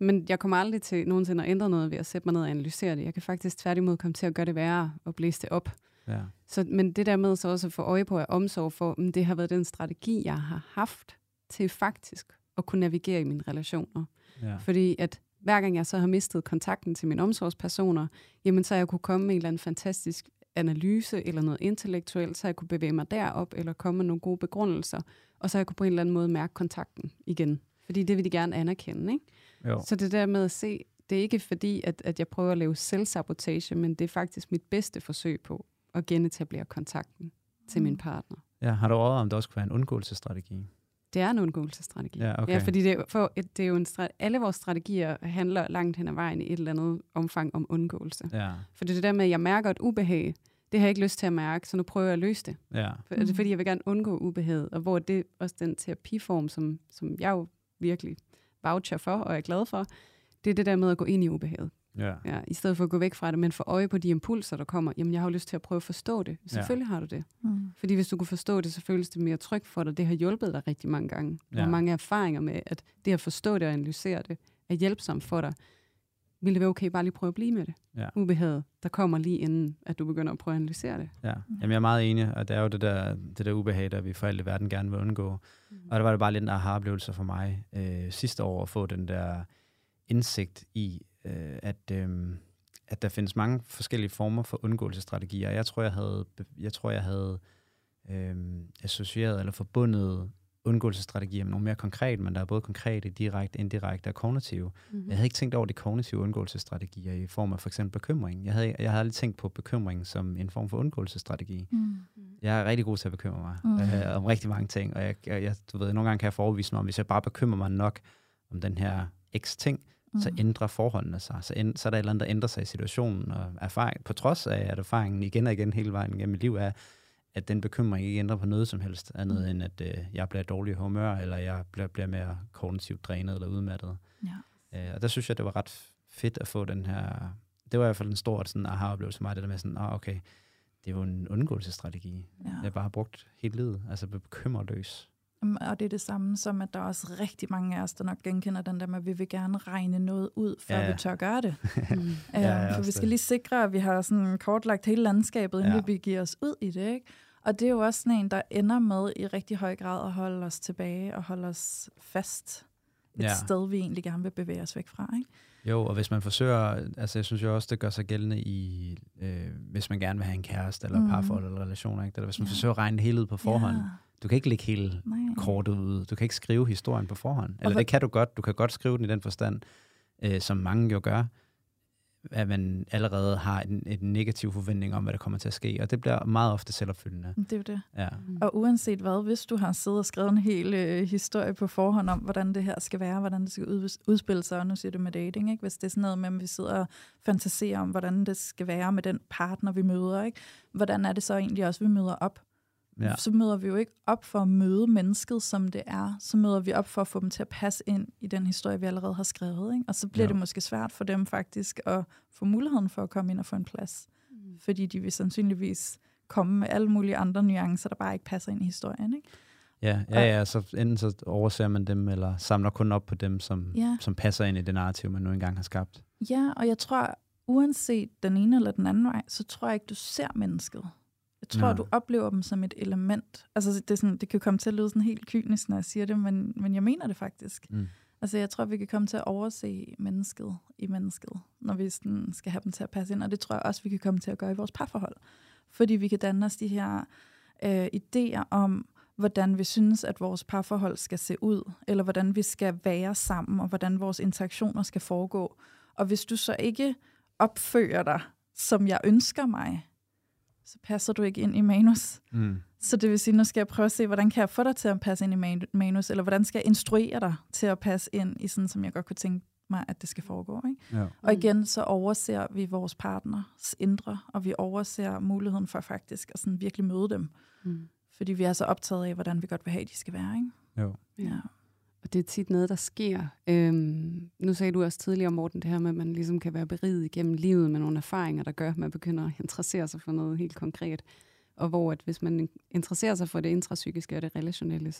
men jeg kommer aldrig til nogensinde at ændre noget ved at sætte mig ned og analysere det. Jeg kan faktisk tværtimod komme til at gøre det værre og blæse det op. Ja. Så, men det der med så også at få øje på at omsorg for, om det har været den strategi, jeg har haft til faktisk at kunne navigere i mine relationer. Ja. Fordi at hver gang jeg så har mistet kontakten til mine omsorgspersoner, jamen så har jeg kunne komme med en eller anden fantastisk analyse eller noget intellektuelt, så jeg kunne bevæge mig derop eller komme med nogle gode begrundelser, og så jeg kunne på en eller anden måde mærke kontakten igen. Fordi det vil de gerne anerkende, ikke? Jo. Så det der med at se, det er ikke fordi, at, at jeg prøver at lave selvsabotage, men det er faktisk mit bedste forsøg på at genetablere kontakten til min partner. Ja, har du overvejet, om det også kunne være en undgåelsesstrategi? Det er en undgåelsesstrategi. Ja, okay. Ja, fordi det er, for, det er jo en strat- alle vores strategier handler langt hen ad vejen i et eller andet omfang om undgåelse. Ja. For det er det der med, at jeg mærker et ubehag, det har jeg ikke lyst til at mærke, så nu prøver jeg at løse det. Ja. For, mm. Det er fordi, jeg vil gerne undgå ubehaget, og hvor det også den terapiform, som, som jeg jo virkelig voucher for, og er glad for, det er det der med at gå ind i ubehaget. Ja. Ja, i stedet for at gå væk fra det, men få øje på de impulser, der kommer. Jamen, jeg har jo lyst til at prøve at forstå det. Selvfølgelig ja. Har du det. Mm. Fordi hvis du kunne forstå det, så føles det mere trygt for dig. Det har hjulpet dig rigtig mange gange. Du Ja. har mange erfaringer med, at det at forstå det og analysere det, er hjælpsomt for dig. Vil det være okay bare lige prøve at blive med det? Ja. Ubehaget, der kommer lige inden, at du begynder at prøve at analysere det. Ja. Jamen, jeg er meget enig, og det er jo det der, det der ubehag, der vi for alt i verden gerne vil undgå. Mm. Og der var det bare lidt en aha-oplevelse for mig øh, sidste år at få den der indsigt i, øh, at, øh, at der findes mange forskellige former for undgåelsesstrategier. Jeg tror, jeg havde, jeg tror, jeg havde øh, associeret eller forbundet undgåelsesstrategier med nogle mere konkret, men der er både konkrete, direkte, indirekte og kognitive. Mm-hmm. Jeg havde ikke tænkt over de kognitive undgåelsesstrategier i form af for eksempel bekymring. Jeg havde, jeg havde aldrig tænkt på bekymring som en form for undgåelsesstrategi. Mm. Jeg er rigtig god til at bekymre mig mm. øh, om rigtig mange ting, og jeg, jeg, du ved, nogle gange kan jeg forevise mig om, hvis jeg bare bekymrer mig nok om den her x ting, mm. så ændrer forholdene sig. Så, end, så er der et eller andet, der ændrer sig i situationen, og erfaring, på trods af, at erfaringen igen og igen hele vejen gennem mit liv er, at den bekymring ikke ændrer på noget som helst, andet mm. end at øh, jeg bliver dårlig humør, eller jeg bliver, bliver mere kognitivt drænet eller udmattet. Ja. Øh, og der synes jeg, det var ret fedt at få den her, det var i hvert fald en stor sådan, aha-oplevelse for mig, det der med sådan, ah, okay, det er jo en undgåelsesstrategi. Ja. Jeg bare har brugt hele livet, altså bekymreløs. Og det er det samme som, at der er også rigtig mange af os, der nok genkender den der med, at vi vil gerne regne noget ud, før ja. vi tør gøre det. mm. ja, ja, for vi skal lige sikre, at vi har sådan kortlagt hele landskabet, inden ja. vi begiver os ud i det. Ikke? Og det er jo også sådan en, der ender med i rigtig høj grad at holde os tilbage og holde os fast et ja. sted, vi egentlig gerne vil bevæge os væk fra. Ikke? Jo, og hvis man forsøger, altså jeg synes jo også, det gør sig gældende i, øh, hvis man gerne vil have en kæreste, eller mm. parforhold, eller relationer, ikke? Eller hvis man ja. forsøger at regne det hele ud på forhånd. Ja. Du kan ikke lægge hele Nej. kortet ud. Du kan ikke skrive historien på forhånd. Eller det kan du godt. Du kan godt skrive den i den forstand, øh, som mange jo gør, at man allerede har en, en negativ forventning om, hvad der kommer til at ske. Og det bliver meget ofte selvopfyldende. Det er jo det. Ja. Og uanset hvad, hvis du har siddet og skrevet en hel øh, historie på forhånd om, hvordan det her skal være, hvordan det skal udspille sig, og nu siger du med dating, ikke? Hvis det er sådan noget med, at vi sidder og fantaserer om, hvordan det skal være med den partner, vi møder, ikke? Hvordan er det så egentlig også, vi møder op? Ja. Så møder vi jo ikke op for at møde mennesket, som det er. Så møder vi op for at få dem til at passe ind i den historie, vi allerede har skrevet. Ikke? Og så bliver ja. det måske svært for dem faktisk at få muligheden for at komme ind og få en plads. Mm. Fordi de vil sandsynligvis komme med alle mulige andre nuancer, der bare ikke passer ind i historien. Ikke? Ja, ja, ja, så enten så overser man dem, eller samler kun op på dem, som, ja. som passer ind i det narrativ, man nu engang har skabt. Ja, og jeg tror, uanset den ene eller den anden vej, så tror jeg ikke, du ser mennesket. Jeg tror, ja. du oplever dem som et element. Altså, det, er sådan, det kan komme til at lyde sådan helt kynisk, når jeg siger det, men, men jeg mener det faktisk. Mm. Altså, jeg tror, vi kan komme til at overse mennesket i mennesket, når vi sådan skal have dem til at passe ind. Og det tror jeg også, vi kan komme til at gøre i vores parforhold. Fordi vi kan danne os de her øh, idéer om, hvordan vi synes, at vores parforhold skal se ud, eller hvordan vi skal være sammen, og hvordan vores interaktioner skal foregå. Og hvis du så ikke opfører dig, som jeg ønsker mig, så passer du ikke ind i manus. Mm. Så det vil sige, nu skal jeg prøve at se, hvordan kan jeg få dig til at passe ind i manus, eller hvordan skal jeg instruere dig til at passe ind i sådan, som jeg godt kunne tænke mig, at det skal foregå. Ikke? Ja. Og igen, så overser vi vores partners indre, og vi overser muligheden for faktisk at sådan virkelig møde dem. Mm. Fordi vi er så optaget af, hvordan vi godt vil have, de skal være. Ikke? Jo. Ja. Og det er tit noget, der sker. Øhm, nu sagde du også tidligere, Morten, det her med, at man ligesom kan være beriget igennem livet med nogle erfaringer, der gør, at man begynder at interessere sig for noget helt konkret. Og hvor at hvis man interesserer sig for det intrapsykiske og det relationelle, så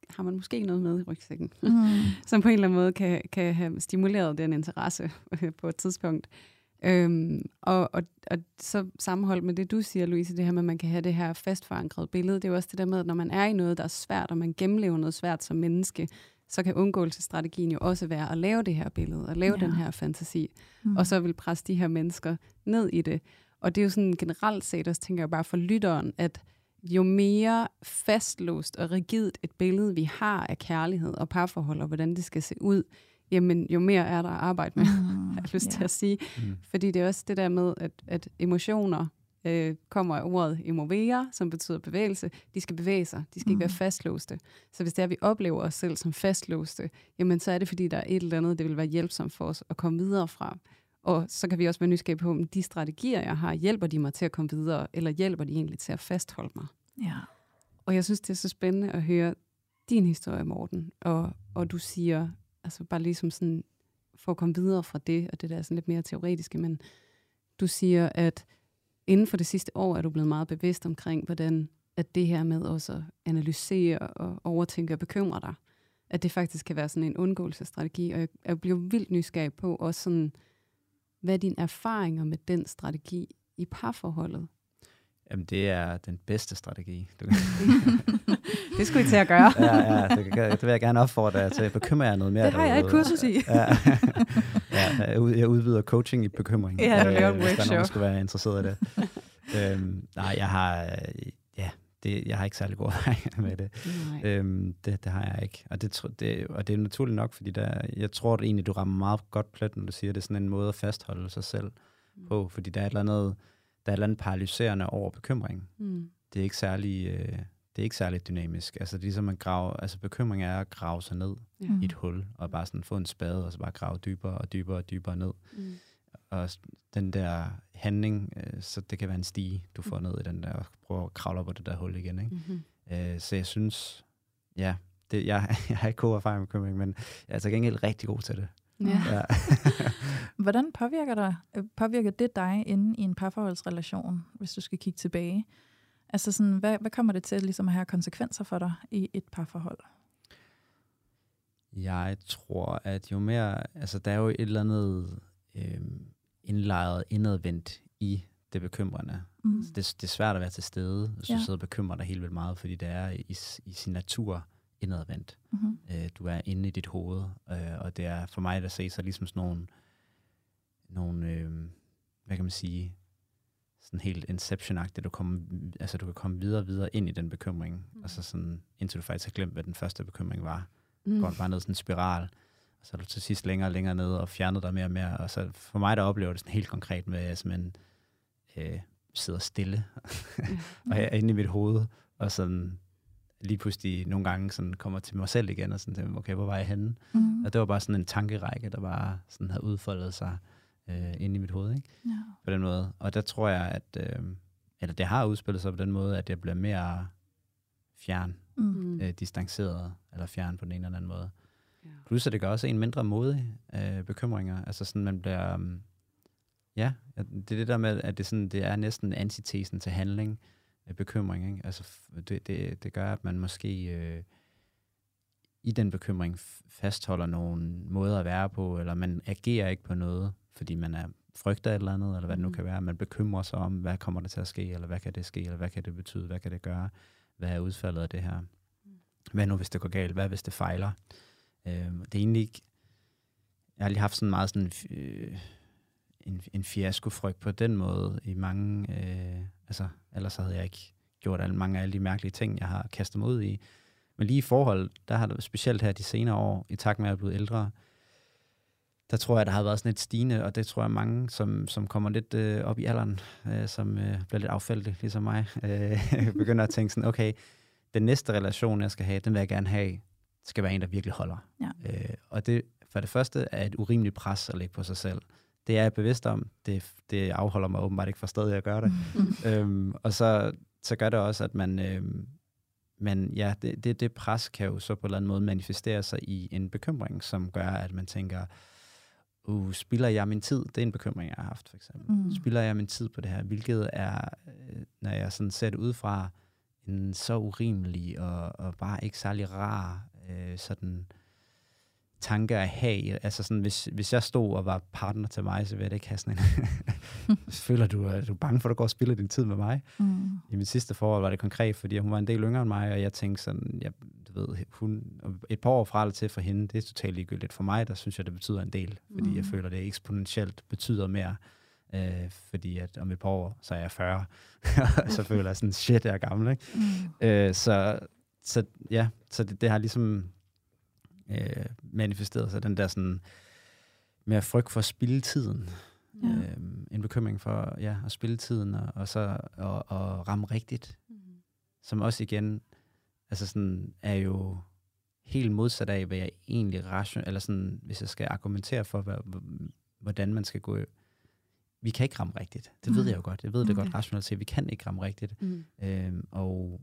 har man måske noget med i rygsækken, Mm. som på en eller anden måde kan, kan have stimuleret den interesse på et tidspunkt. Øhm, og, og, og så sammenholdt med det, du siger, Louise, det her med, at man kan have det her fastforankret billede, det er jo også det der med, at når man er i noget, der er svært, og man gennemlever noget svært som menneske, så kan undgåelsesstrategien jo også være at lave det her billede, og lave ja. den her fantasi, mm. og så vil presse de her mennesker ned i det. Og det er jo sådan generelt set, også tænker jeg bare for lytteren, at jo mere fastlåst og rigidt et billede, vi har af kærlighed og parforhold, og hvordan det skal se ud, jamen jo mere er der at arbejde med, mm, jeg har lyst yeah. til at sige. Mm. Fordi det er også det der med, at, at emotioner øh, kommer af ordet emovere, som betyder bevægelse. De skal bevæge sig, de skal mm. ikke være fastlåste. Så hvis det er, at vi oplever os selv som fastlåste, jamen så er det, fordi der er et eller andet, det vil være hjælpsomt for os at komme videre fra. Og så kan vi også være nysgerrige på, om de strategier, jeg har, hjælper de mig til at komme videre, eller hjælper de egentlig til at fastholde mig? Ja. Og jeg synes, det er så spændende at høre din historie, Morten, og, og du siger, altså bare ligesom sådan, for at komme videre fra det, og det der er sådan lidt mere teoretiske, men du siger, at inden for det sidste år er du blevet meget bevidst omkring, hvordan at det her med også at analysere og overtænke og bekymre dig, at det faktisk kan være sådan en undgåelsesstrategi, og jeg, jeg bliver vildt nysgerrig på også sådan, hvad er dine erfaringer med den strategi i parforholdet? Jamen, det er den bedste strategi. Du det skulle I til at gøre. ja, ja det, kan, det vil jeg gerne opfordre jer til. Bekymre jer noget mere. Det har jeg et kursus i. ja, ja, jeg udvider coaching i bekymring. Ja, du laver en workshop. Hvis der er nogen, der workshop. skulle være interesseret i det. øhm, nej, jeg har, ja, det, jeg har ikke særlig god erfaring med det. Øhm, det. Det har jeg ikke. Og det, det, og det er naturligt nok, fordi der, jeg tror at egentlig, du rammer meget godt plet, når du siger, det er sådan en måde at fastholde sig selv mm. på. Fordi der er et eller andet, der er et eller andet paralyserende over bekymring. Mm. Det er ikke særlig... Øh, Det er ikke særligt dynamisk. Altså, det er ligesom at grave, altså bekymring er at grave sig ned ja. i et hul, og bare sådan få en spade, og så bare grave dybere og dybere og dybere ned. Mm. Og den der handling, øh, så det kan være en stige, du får ned i den der, og prøver at kravle op på det der hul igen. Ikke? Mm-hmm. Øh, så jeg synes, ja, det, jeg, jeg har ikke god erfaring med bekymring, men jeg er til gengæld rigtig god til det. Ja. Ja. Hvordan påvirker, dig, påvirker det dig inde i en parforholdsrelation, hvis du skal kigge tilbage? Altså sådan, hvad, hvad kommer det til ligesom at have konsekvenser for dig i et parforhold? Jeg tror, at jo mere, altså der er jo et eller andet øh, indlejret indadvendt i det bekymrende. Mm. Det, det er svært at være til stede, hvis ja. du sidder og bekymrer dig helt vildt meget, fordi det er i, i sin natur indadvendt. Mm-hmm. Øh, du er inde i dit hoved, øh, og det er for mig, der ser sig ligesom sådan nogle, nogle øh, hvad kan man sige, sådan helt Inception-agtigt, du, kommer, altså, du kan komme videre og videre ind i den bekymring, mm. altså sådan, indtil du faktisk har glemt, hvad den første bekymring var. Mm. Går du bare ned sådan en spiral, og så er du til sidst længere og længere ned og fjernet dig mere og mere. Og så for mig, der oplever det sådan helt konkret med, at jeg simpelthen øh, sidder stille, og jeg er inde i mit hoved, og sådan lige pludselig nogle gange sådan kommer til mig selv igen, og sådan, okay, hvor var jeg henne? Mm. Og det var bare sådan en tankerække, der bare sådan havde udfoldet sig øh, inde i mit hoved, ikke? Ja. På den måde. Og der tror jeg, at øh, eller det har udspillet sig på den måde, at jeg bliver mere fjern, mm. øh, distanceret, eller fjern på den ene eller anden måde. Ja. Plus, at det gør også en mindre modig øh, bekymringer. Altså sådan, man bliver... Um, ja, det er det der med, at det, sådan, det er næsten antitesen til handling, øh, bekymring, ikke? Altså, det, det, det gør, at man måske øh, i den bekymring fastholder nogle måder at være på, eller man agerer ikke på noget, fordi man er frygter et eller andet, eller hvad det nu kan være. Man bekymrer sig om, hvad kommer der til at ske, eller hvad kan det ske, eller hvad kan det betyde, hvad kan det gøre, hvad er udfaldet af det her. Hvad nu, hvis det går galt? Hvad hvis det fejler? Øh, det er egentlig ikke... Jeg har lige haft sådan meget sådan øh, en, en fiasko-frygt på den måde i mange... Øh, altså, ellers havde jeg ikke gjort alle, mange af alle de mærkelige ting, jeg har kastet mig ud i. Men lige i forhold, der har det specielt her de senere år, i takt med at jeg er blevet ældre, der tror jeg, der har været sådan et stigende, og det tror jeg mange, som, som kommer lidt øh, op i alderen, øh, som øh, bliver lidt affældige, ligesom mig, øh, begynder at tænke sådan, okay, den næste relation, jeg skal have, den vil jeg gerne have, skal være en, der virkelig holder. Ja. Øh, og det for det første er et urimeligt pres at lægge på sig selv. Det er jeg bevidst om. Det, det afholder mig åbenbart ikke fra stadig at gøre det. øhm, og så, så gør det også, at man... Øhm, men ja, det, det, det pres kan jo så på en eller anden måde manifestere sig i en bekymring, som gør, at man tænker, uh, spilder jeg min tid? Det er en bekymring, jeg har haft, for eksempel. Mm. Spilder jeg min tid på det her? Hvilket er, når jeg sådan ser det udefra, en så urimelig og, og bare ikke særlig rar øh, sådan tanke at have. Altså sådan, hvis, hvis jeg stod og var partner til mig, så ville jeg ikke have sådan en... Føler du, at du er bange for, at du går og spiller din tid med mig? Mm. I mit sidste forår var det konkret, fordi hun var en del yngre end mig, og jeg tænkte sådan, jeg, du ved, hun, et par år fra eller til for hende, det er totalt ligegyldigt. For mig, der synes jeg, det betyder en del, fordi mm. jeg føler, det eksponentielt betyder mere, øh, fordi at om et par år, så er jeg fyrre, og så føler jeg sådan, shit, jeg er gammel, ikke? Mm. Øh, så, så ja, så det, det har ligesom øh, manifesteret sig, den der sådan mere frygt for at spilde tiden. Ja. Øh, en bekymring for ja, at spille tiden, og, og så og, og ramme rigtigt. Mm. Som også igen, altså sådan, er jo helt modsat af, hvad jeg egentlig rationelt, eller sådan, hvis jeg skal argumentere for, hvad, hvordan man skal gå. Vi kan ikke ramme rigtigt. Det mm. ved jeg jo godt. Jeg ved det okay. godt rationelt til, vi kan ikke ramme rigtigt. Mm. Øhm, og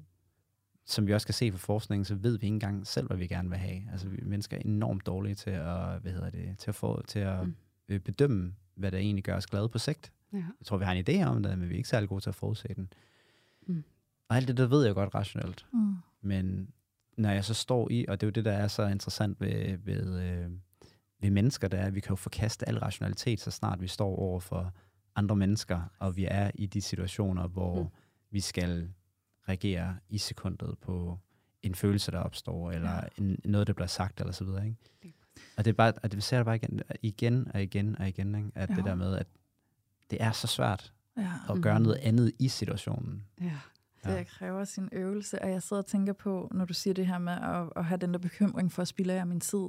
som vi også kan se på forskningen, så ved vi ikke engang selv, hvad vi gerne vil have. Altså, vi mennesker er enormt dårlige til at, hvad hedder det, til at få, til at mm. bedømme, hvad der egentlig gør os glade på sigt. Ja. Jeg tror, vi har en idé om det, men vi er ikke særlig gode til at forudse den. Mm. Og alt det, der ved jeg godt rationelt. Mm. Men når jeg så står i, og det er jo det, der er så interessant ved, ved, øh, ved mennesker, der er, at vi kan jo forkaste al rationalitet, så snart vi står over for andre mennesker, og vi er i de situationer, hvor mm. vi skal reagere i sekundet på en følelse, der opstår, eller ja. en, noget, der bliver sagt, eller så videre, ikke? Og det er bare, at det ser det bare igen, igen og igen og igen, ikke? At ja. det der med, at det er så svært ja. at gøre noget andet i situationen. Ja. Ja. Det kræver sin øvelse, og jeg sidder og tænker på, når du siger det her med at, at have den der bekymring for at spilde af min tid.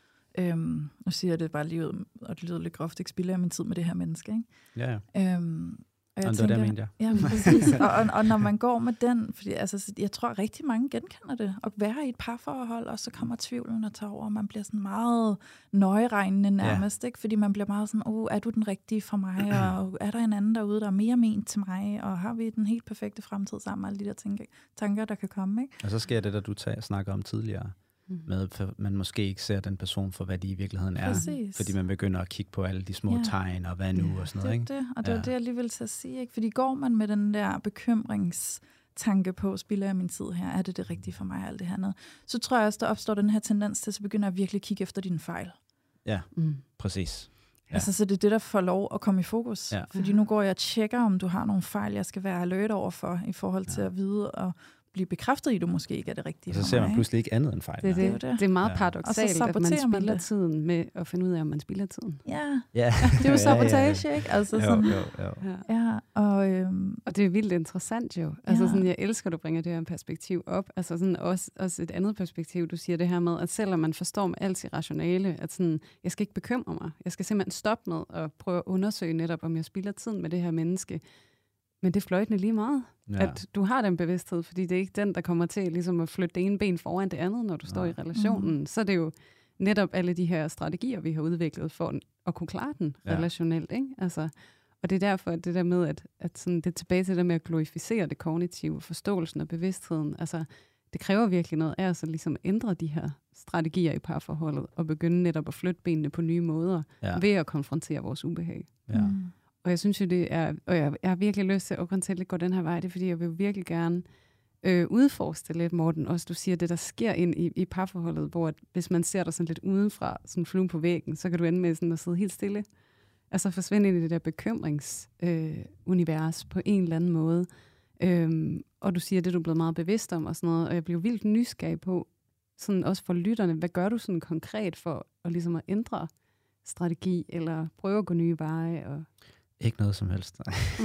Øhm, nu siger jeg det bare lige ud, og det lyder lidt groft, ikke spilde af min tid med det her menneske, ikke? Ja, ja. Øhm, Og jeg og tænker, det var det, jeg mente, ja. Ja, præcis. og, og, og når man går med den, fordi altså, jeg tror rigtig mange genkender det, at være i et parforhold, og så kommer tvivlen og tager over, og man bliver sådan meget nøjeregnende nærmest, ja. ikke? Fordi man bliver meget sådan, oh, er du den rigtige for mig, og er der en anden derude, der er mere ment til mig, og har vi den helt perfekte fremtid sammen, alle de der tænker, tanker, der kan komme, ikke? Og så sker det, der du tager, snakker om tidligere, mm. med, at man måske ikke ser den person for, hvad de i virkeligheden er. Præcis. Fordi man begynder at kigge på alle de små ja. tegn, og hvad nu, ja. og sådan noget. Ikke? Det er det, og det var ja. det, jeg lige ville til at sige. Ikke? Fordi går man med den der bekymringstanke på, spilder jeg min tid her, er det det rigtige for mig, alt det her noget, så tror jeg også, der opstår den her tendens til, at så begynder at virkelig kigge efter dine fejl. Ja, mm. præcis. Ja. Altså, så det er det, der får lov at komme i fokus. Ja. Fordi nu går jeg og tjekker, om du har nogle fejl, jeg skal være alert over for, i forhold til ja. at vide og blive bekræftet i, at du måske ikke er det rigtige. Og så ser man pludselig ikke andet end fejl. Det, det, det. det er meget ja. paradoksalt, at man spilder man tiden med at finde ud af, om man spilder tiden. Ja, ja. Det er jo sabotage, ja, ja, ja. ikke? Altså sådan, jo, jo, jo. Ja. Ja, og, øhm, og det er vildt interessant jo. Altså ja. sådan, jeg elsker, at du bringer det her perspektiv op. Altså sådan også, også et andet perspektiv, du siger det her med, at selvom man forstår med alt sit rationale, at sådan, jeg skal ikke bekymre mig. Jeg skal simpelthen stoppe med at prøve at undersøge netop, om jeg spilder tiden med det her menneske. Men det er fløjtende lige meget, ja. at du har den bevidsthed, fordi det er ikke den, der kommer til ligesom at flytte det ene ben foran det andet, når du Nej. står i relationen. Mm. Så er det jo netop alle de her strategier, vi har udviklet for at kunne klare den ja. relationelt. Ikke? Altså, og det er derfor, at det der med, at, at sådan, det er tilbage til det med at glorificere det kognitive, forståelsen og bevidstheden. Altså, det kræver virkelig noget af os at ligesom ændre de her strategier i parforholdet, og begynde netop at flytte benene på nye måder, ja. ved at konfrontere vores ubehag. Ja. Mm. Og jeg synes jo, det er, og jeg, jeg har virkelig lyst til at kontakte gå den her vej, det er, fordi jeg vil virkelig gerne øh, udforske lidt, Morten. Også du siger, det der sker ind i, i parforholdet, hvor at, hvis man ser dig sådan lidt udenfra, sådan fluen på væggen, så kan du ende med sådan at sidde helt stille. Altså forsvinde ind i det der bekymringsunivers øh, på en eller anden måde. Øhm, og du siger, det du er blevet meget bevidst om og sådan noget, og jeg bliver vildt nysgerrig på, sådan også for lytterne, hvad gør du sådan konkret for at, ligesom at ændre strategi, eller prøve at gå nye veje? Og ikke noget som helst.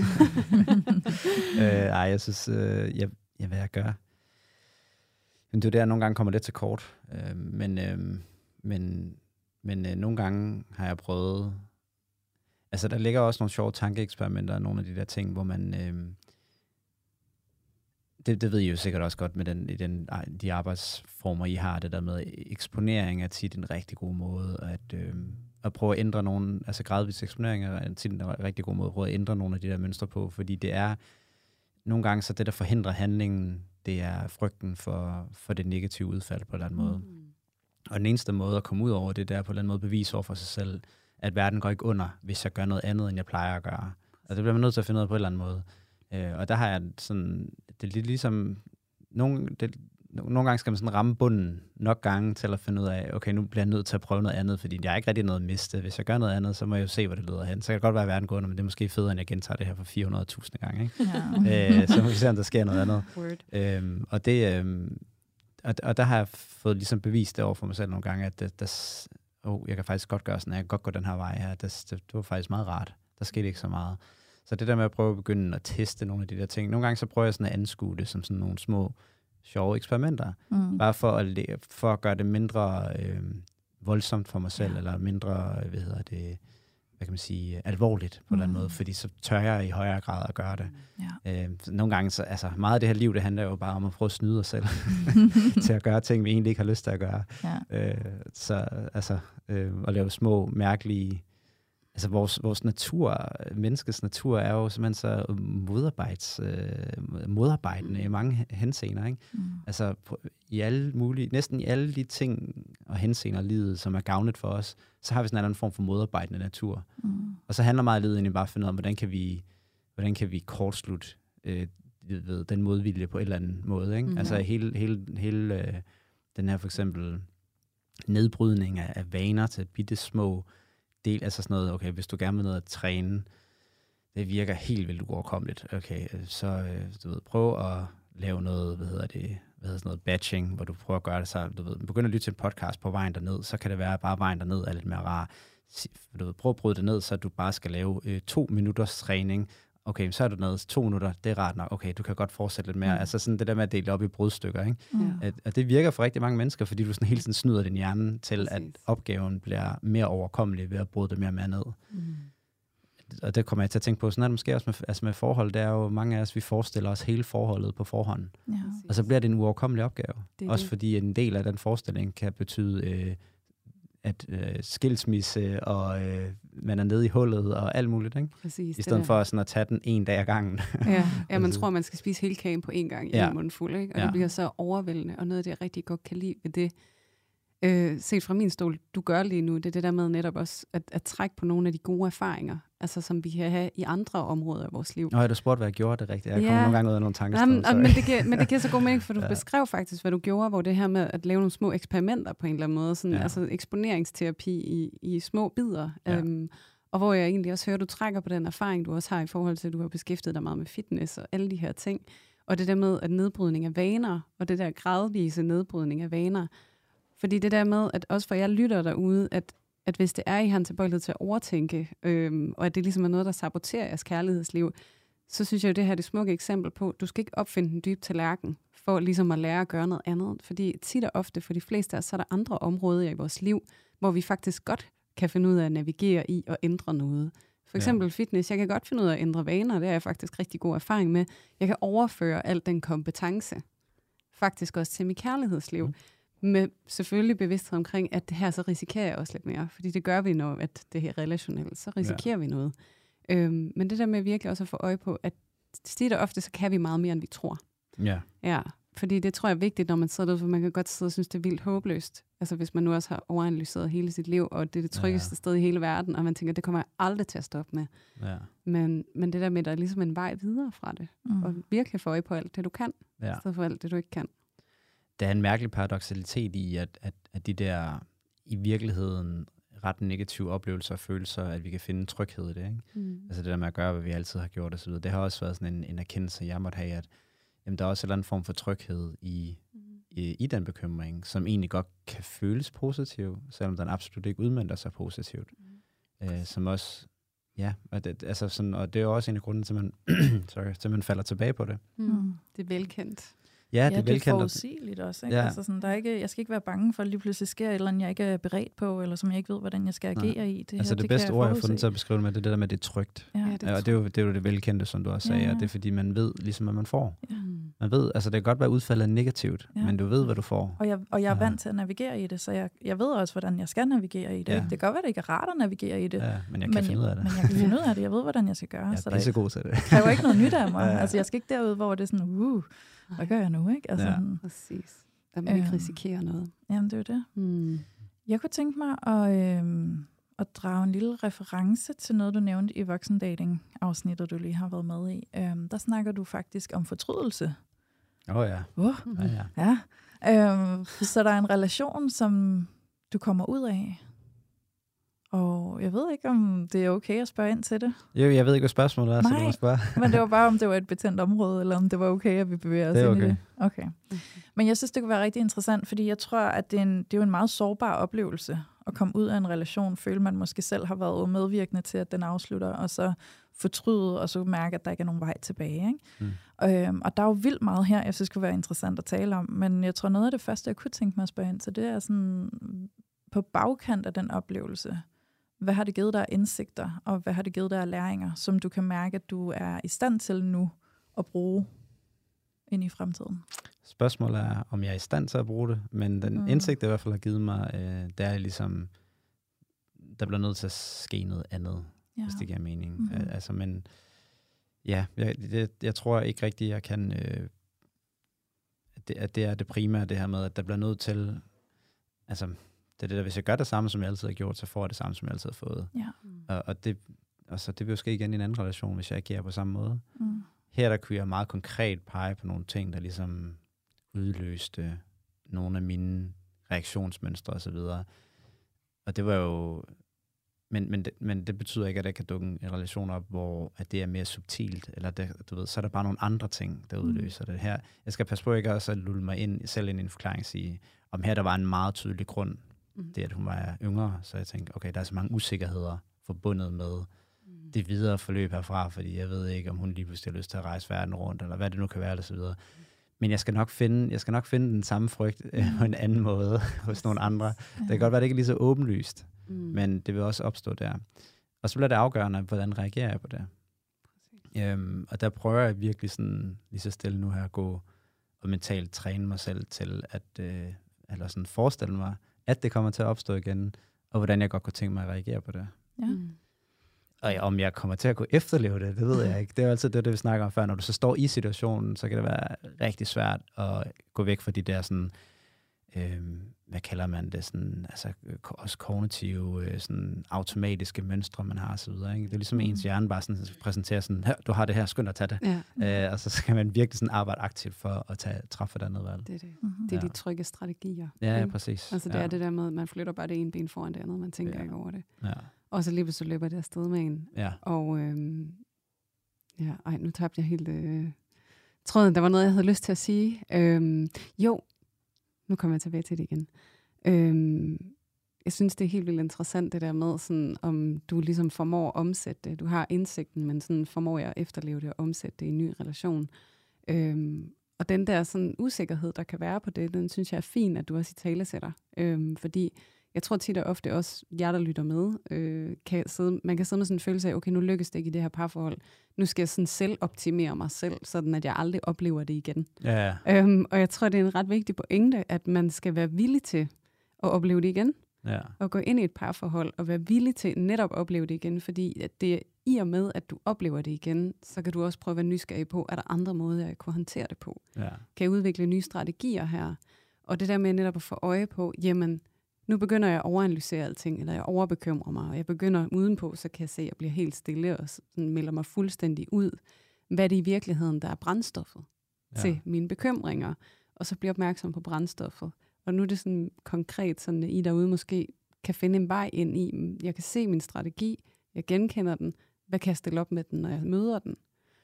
øh, ej, jeg synes, øh, jeg, jeg, hvad jeg gør. Men det er der, jeg nogle gange kommer lidt til kort. Øh, men øh, men, men øh, nogle gange har jeg prøvet. Altså, der ligger også nogle sjove tankeeksperimenter og nogle af de der ting, hvor man. Øh, det, det ved I jo sikkert også godt med den, i den, de arbejdsformer, I har, det der med eksponering er tit en rigtig god måde at. Øh, at prøve at ændre nogle, altså gradvis eksponering er tit en rigtig god måde at prøve at ændre nogle af de der mønstre på, fordi det er nogle gange så det, der forhindrer handlingen, det er frygten for, for det negative udfald på en eller anden måde. Mm. Og den eneste måde at komme ud over det, det er på en eller anden måde bevise over for sig selv, at verden går ikke under, hvis jeg gør noget andet, end jeg plejer at gøre. Og det bliver man nødt til at finde ud af på en eller anden måde. Øh, og der har jeg sådan, det er lidt ligesom, nogle, det, nogle gange skal man sådan ramme bunden nok gange til at finde ud af, okay, nu bliver jeg nødt til at prøve noget andet, fordi jeg er ikke rigtig noget at miste. Hvis jeg gør noget andet, så må jeg jo se, hvor det leder hen. Så kan det godt være, at verden går under, men det er måske federe, end jeg gentager det her for fire hundrede tusind gange. Ikke? Ja. øh, så må vi se, om der sker noget andet. Øhm, og, det, øhm, og, og der har jeg fået ligesom bevist det over for mig selv nogle gange, at det, der, oh, jeg kan faktisk godt gøre sådan, jeg kan godt gå den her vej her. Det, det, det var faktisk meget rart. Der skete ikke så meget. Så det der med at prøve at begynde at teste nogle af de der ting. Nogle gange så prøver jeg sådan at anskue det som sådan nogle små sjove eksperimenter. Mm. Bare for at, for at gøre det mindre øh, voldsomt for mig selv, ja. Eller mindre, hvad hedder det, hvad kan man sige, alvorligt på mm. en eller anden måde, fordi så tør jeg i højere grad at gøre det. Ja. Øh, nogle gange, så, altså meget af det her liv, det handler jo bare om at prøve at snyde os selv til at gøre ting, vi egentlig ikke har lyst til at gøre. Ja. Øh, så altså, øh, at lave små, mærkelige. Altså vores, vores natur, menneskets natur er jo simpelthen så modarbejds, øh, modarbejdende mm. i mange henseender. Ikke? Mm. Altså på, i alle mulige, næsten i alle de ting og henseender af livet, som er gavnet for os, så har vi sådan en anden form for modarbejdende natur. Mm. Og så handler meget af livet egentlig bare at finde ud af, hvordan kan vi, hvordan kan vi kortslutte øh, ved, den modvilje på en eller anden måde. Ikke? Mm. Altså hele, hele, hele øh, den her for eksempel nedbrydning af, af vaner til bitte små del, altså sådan noget, okay, hvis du gerne vil noget at træne, det virker helt vildt uoverkommeligt. Okay, så du ved, prøv at lave noget, hvad hedder det, hvad hedder sådan noget batching, hvor du prøver at gøre det så, du ved, begynder at lytte til en podcast på vejen derned, så kan det være, at bare vejen derned er lidt mere rar. Du ved, prøv at bryde det ned, så du bare skal lave øh, to minutters træning. Okay, så er du nede to minutter, det er rart nok. Okay, du kan godt fortsætte lidt mere. Mm. Altså sådan det der med at dele op i brudstykker, ikke? Mm. At, at det virker for rigtig mange mennesker, fordi du sådan hele tiden snyder din hjerne til, præcis. At opgaven bliver mere overkommelig ved at bryde det mere med ned. Mm. Og det kommer jeg til at tænke på. Sådan er det måske også med, altså med forhold. Det er jo mange af os, vi forestiller os hele forholdet på forhånd. Ja. Og så bliver det en uoverkommelig opgave. Det også det. Fordi en del af den forestilling kan betyde øh, at øh, skilsmisse, og øh, man er nede i hullet, og alt muligt, ikke? Præcis, i stedet for sådan at tage den en dag ad gangen. Ja, ja, man tror, man skal spise hele kagen på en gang i ja. En mundfuld, ikke? Og ja. Det bliver så overvældende, og noget af det, jeg rigtig godt kan lide ved det, øh, set fra min stol, du gør lige nu, det er det der med netop også at, at trække på nogle af de gode erfaringer, altså som vi kan have i andre områder af vores liv. Nå, du spurgte, hvad jeg gjorde det rigtigt. Jeg ja. Kommer nogle gange ud af nogle tankesteder. Men, men, det giver, men det giver så god mening, for du ja. Beskrev faktisk, hvad du gjorde, hvor det her med at lave nogle små eksperimenter på en eller anden måde, sådan, ja. Altså eksponeringsterapi i, i små bidder, ja. øhm, og hvor jeg egentlig også hører, du trækker på den erfaring, du også har i forhold til, at du har beskæftiget dig meget med fitness og alle de her ting, og det der med, at nedbrydning af vaner, og det der gradvise nedbrydning af vaner, fordi det der med, at også for jer lytter derude, at, at hvis det er, I har en tilbøjelighed til at overtænke, øhm, og at det ligesom er noget, der saboterer jeres kærlighedsliv, så synes jeg jo, det her er det smukke eksempel på, du skal ikke opfinde den dybe tallerken, for ligesom at lære at gøre noget andet. Fordi tit og ofte for de fleste af os, så er der andre områder i vores liv, hvor vi faktisk godt kan finde ud af at navigere i og ændre noget. For eksempel ja. Fitness. Jeg kan godt finde ud af at ændre vaner, det har jeg faktisk rigtig god erfaring med. Jeg kan overføre al den kompetence, faktisk også til mit kærlighedsliv. Mm. Med selvfølgelig bevidsthed omkring, at det her så risikerer jeg også lidt mere. Fordi det gør vi, når at det her er relationelt, så risikerer ja. Vi noget. Øhm, men det der med virkelig også at få øje på, at tit og ofte, så kan vi meget mere, end vi tror. Ja. Ja, fordi det tror jeg er vigtigt, når man sidder derude, for man kan godt sidde og synes, det er vildt håbløst. Altså hvis man nu også har overanalyseret hele sit liv, og det er det tryggeste ja. Sted i hele verden, og man tænker, det kommer jeg aldrig til at stoppe med. Ja. Men, men det der med, at der er ligesom en vej videre fra det, mm. og virkelig få øje på alt det, du kan, ja. I stedet for alt det, du ikke kan. Der er en mærkelig paradoksalitet i, at, at, at de der i virkeligheden ret negative oplevelser og følelser, at vi kan finde tryghed i det. Ikke? Mm. Altså det der med at gøre, hvad vi altid har gjort osv. Det har også været sådan en, en erkendelse, jeg måtte have, at jamen, der er også en eller anden form for tryghed i, mm. i, i den bekymring, som egentlig godt kan føles positiv, selvom den absolut ikke udmønter sig positivt. Mm. Øh, som også, ja, og det, altså sådan, og det er jo også en af grunden til, at man, sorry, til, man falder tilbage på det. Mm. Det er velkendt. Ja, det, ja, det er forudsigeligt også. Ikke? Ja. Altså sådan, der er ikke, jeg skal ikke være bange for, at lige pludselig sker et eller andet, jeg ikke er beredt på, eller som jeg ikke ved, hvordan jeg skal agere Nej. I. Det, altså her, det, det bedste ord, jeg har fundet til at beskrive det med, det er det der med, det er trygt. Ja, det er ja, og det er, jo, det er jo det velkendte, som du også sagde, ja, ja. Og det er fordi, man ved ligesom, hvad man får. Ja. Man ved, altså det kan godt være udfaldet negativt, ja. Men du ved, hvad du får. Og jeg, og jeg er vant til at navigere i det, så jeg, jeg ved også, hvordan jeg skal navigere i det. Ja. Det kan godt være, det ikke er rart at navigere i det. Ja, men jeg kan men, finde ud af det. Men jeg kan finde ud af det. Jeg ved, hvordan jeg skal gøre. Jeg er pissegod til det. Det kræver ikke noget nyt af mig. Ja. Altså jeg skal ikke derud, hvor det er sådan, uh, hvad gør jeg nu, ikke? Altså, ja. Præcis. Der man ikke øhm, risikerer noget. Jamen, det er det. Hmm. Jeg kunne tænke mig at, øhm, at drage en lille reference til noget, du nævnte i voksendating-afsnittet, du lige har været med i. Øhm, der snakker du faktisk om fortrydelse. Åh oh, ja. Uh, ja, ja. ja. Øhm, så der er en relation, som du kommer ud af. Og jeg ved ikke, om det er okay at spørge ind til det. Jo, jeg ved ikke, hvad spørgsmålet er, Nej, så du må spørge. men det var bare, om det var et betændt område, eller om det var okay, at vi bevæger os det ind okay. i det. Okay. Men jeg synes, det kunne være rigtig interessant, fordi jeg tror, at det er, en, det er jo en meget sårbar oplevelse at komme ud af en relation, føle man måske selv har været medvirkende til, at den afslutter, og så fortryde, og så mærke, at der ikke er nogen vej tilbage. Ikke? Mm. Øhm, og der er jo vildt meget her, jeg synes, det kunne være interessant at tale om, men jeg tror, noget af det første, jeg kunne tænke mig at spørge ind til, det er sådan, på bagkant af den oplevelse, hvad har det givet dig af indsigter, og hvad har det givet dig af læringer, som du kan mærke, at du er i stand til nu at bruge ind i fremtiden? Spørgsmålet er, om jeg er i stand til at bruge det, men den mm. indsigt, det i hvert fald har givet mig, øh, det er ligesom, der bliver nødt til at ske noget andet, ja. Hvis det giver mening. Mm-hmm. Øh, altså, men ja, jeg, det, jeg tror ikke rigtigt, jeg kan, øh, at, det, at det er det primære, det her med, at der bliver nødt til, altså, det er det der, hvis jeg gør det samme, som jeg altid har gjort, så får jeg det samme, som jeg altid har fået. Ja. Mm. Og, og det, altså, det vil jo ske igen i en anden relation, hvis jeg agerer på samme måde. Mm. Her der kunne jeg meget konkret pege på nogle ting, der ligesom udløste nogle af mine reaktionsmønstre osv. Og, og det var jo... Men, men, det, men det betyder ikke, at der kan dukke en relation op, hvor at det er mere subtilt, eller det, du ved, så er der bare nogle andre ting, der udløser mm. det her. Jeg skal passe på ikke også at lulle mig ind, selv ind i en forklaring og sige, om her der var en meget tydelig grund, mm. det at hun var yngre, så jeg tænkte, okay, der er så mange usikkerheder forbundet med mm. det videre forløb herfra, fordi jeg ved ikke, om hun lige pludselig har lyst til at rejse verden rundt, eller hvad det nu kan være, og så videre. Men jeg skal nok finde, jeg skal nok finde den samme frygt øh, på en anden måde hos nogle andre. Ja. Det kan godt være, det ikke er lige så åbenlyst, mm. men det vil også opstå der. Og så bliver det afgørende, hvordan reagerer jeg på det. Øhm, og der prøver jeg virkelig sådan, lige så stille nu her, at gå og mentalt træne mig selv til, at, øh, eller sådan forestille mig, at det kommer til at opstå igen, og hvordan jeg godt kunne tænke mig at reagere på det. Ja. Mm. Og om jeg kommer til at kunne efterleve det, det ved jeg ikke. Det er jo altid det, det vi snakker om før. Når du så står i situationen, så kan det være rigtig svært at gå væk fra de der sådan, øh, hvad kalder man det, sådan, altså også kognitive, sådan automatiske mønstre, man har og så videre. Ikke? Det er ligesom ens hjerne bare sådan præsenterer sådan, her, du har det her, skynd dig at tage det. Ja. Øh, og så skal man virkelig sådan arbejde aktivt for at tage, træffe et andet valg. Det er det. Mm-hmm. Det er ja. De trygge strategier. Ja, ja, præcis. Altså det ja. er det der med, at man flytter bare det ene ben foran det andet, man tænker ja. Ikke over det. Ja. Og så lige pludselig løber det afsted med en. Ja. Og øhm, ja, ej, nu tabte jeg helt øh, tråden. Der var noget, jeg havde lyst til at sige. Øhm, jo, nu kommer jeg tilbage til det igen. Øhm, jeg synes, det er helt vildt interessant, det der med, sådan, om du ligesom formår at omsætte det. Du har indsigten, men sådan formår jeg at efterleve det og omsætte det i en ny relation. Øhm, og den der sådan usikkerhed, der kan være på det, den synes jeg er fin, at du også i tale sætter. Øhm, fordi jeg tror tit og ofte også, jer der lytter med, øh, kan sidde, man kan sidde med sådan en følelse af, okay, nu lykkes det ikke i det her parforhold. Nu skal jeg sådan selv optimere mig selv, sådan at jeg aldrig oplever det igen. Ja. Øhm, og jeg tror, det er en ret vigtig pointe, at man skal være villig til at opleve det igen. Ja. Og gå ind i et parforhold og være villig til netop at opleve det igen. Fordi at det er i og med, at du oplever det igen, så kan du også prøve at være nysgerrig på, er der andre måder, jeg kan håndtere det på? Ja. Kan jeg udvikle nye strategier her? Og det der med netop at få øje på, jamen, nu begynder jeg at overanalysere alting, eller jeg overbekymrer mig, og jeg begynder udenpå, så kan jeg se, at jeg bliver helt stille, og sådan melder mig fuldstændig ud, hvad det i virkeligheden, der er brændstoffet ja. Til mine bekymringer, og så bliver opmærksom på brændstoffet. Og nu er det sådan konkret, sådan at I derude måske kan finde en vej ind i, jeg kan se min strategi, jeg genkender den, hvad kan jeg stille op med den, når jeg møder den?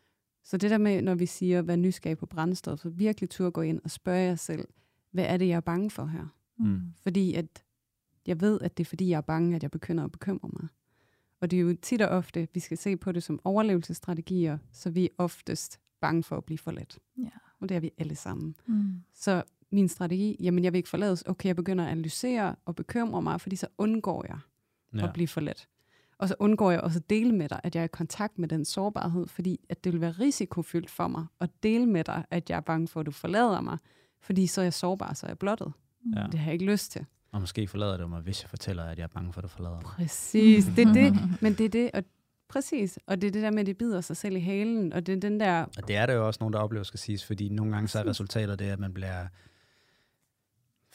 Så det der med, når vi siger, hvad nysgerrig på brændstoffet, virkelig turde gå ind og spørge jer selv, hvad er det, jeg er bange for her? Mm. Fordi at jeg ved, at det er fordi, jeg er bange, at jeg begynder at bekymre mig. Og det er jo tit og ofte, vi skal se på det som overlevelsesstrategier, så vi er oftest bange for at blive forladt. Ja. Og det er vi alle sammen. Mm. Så min strategi, jamen jeg vil ikke forlades. Okay, jeg begynder at analysere og bekymre mig, fordi så undgår jeg ja. At blive forladt. Og så undgår jeg også at dele med dig, at jeg er i kontakt med den sårbarhed, fordi at det vil være risikofyldt for mig at dele med dig, at jeg er bange for, at du forlader mig, fordi så er jeg sårbar, så er jeg blottet. Ja. Det har jeg ikke lyst til. Og måske forlader du mig, hvis jeg fortæller, at jeg er bange for, at du forlader mig. Præcis, det er det. Men det er det, og præcis. Og det er det der med, at det bider sig selv i halen, og det er den der... Og det er der jo også nogen, der oplever, skal siges, fordi nogle gange så er resultatet det, at man bliver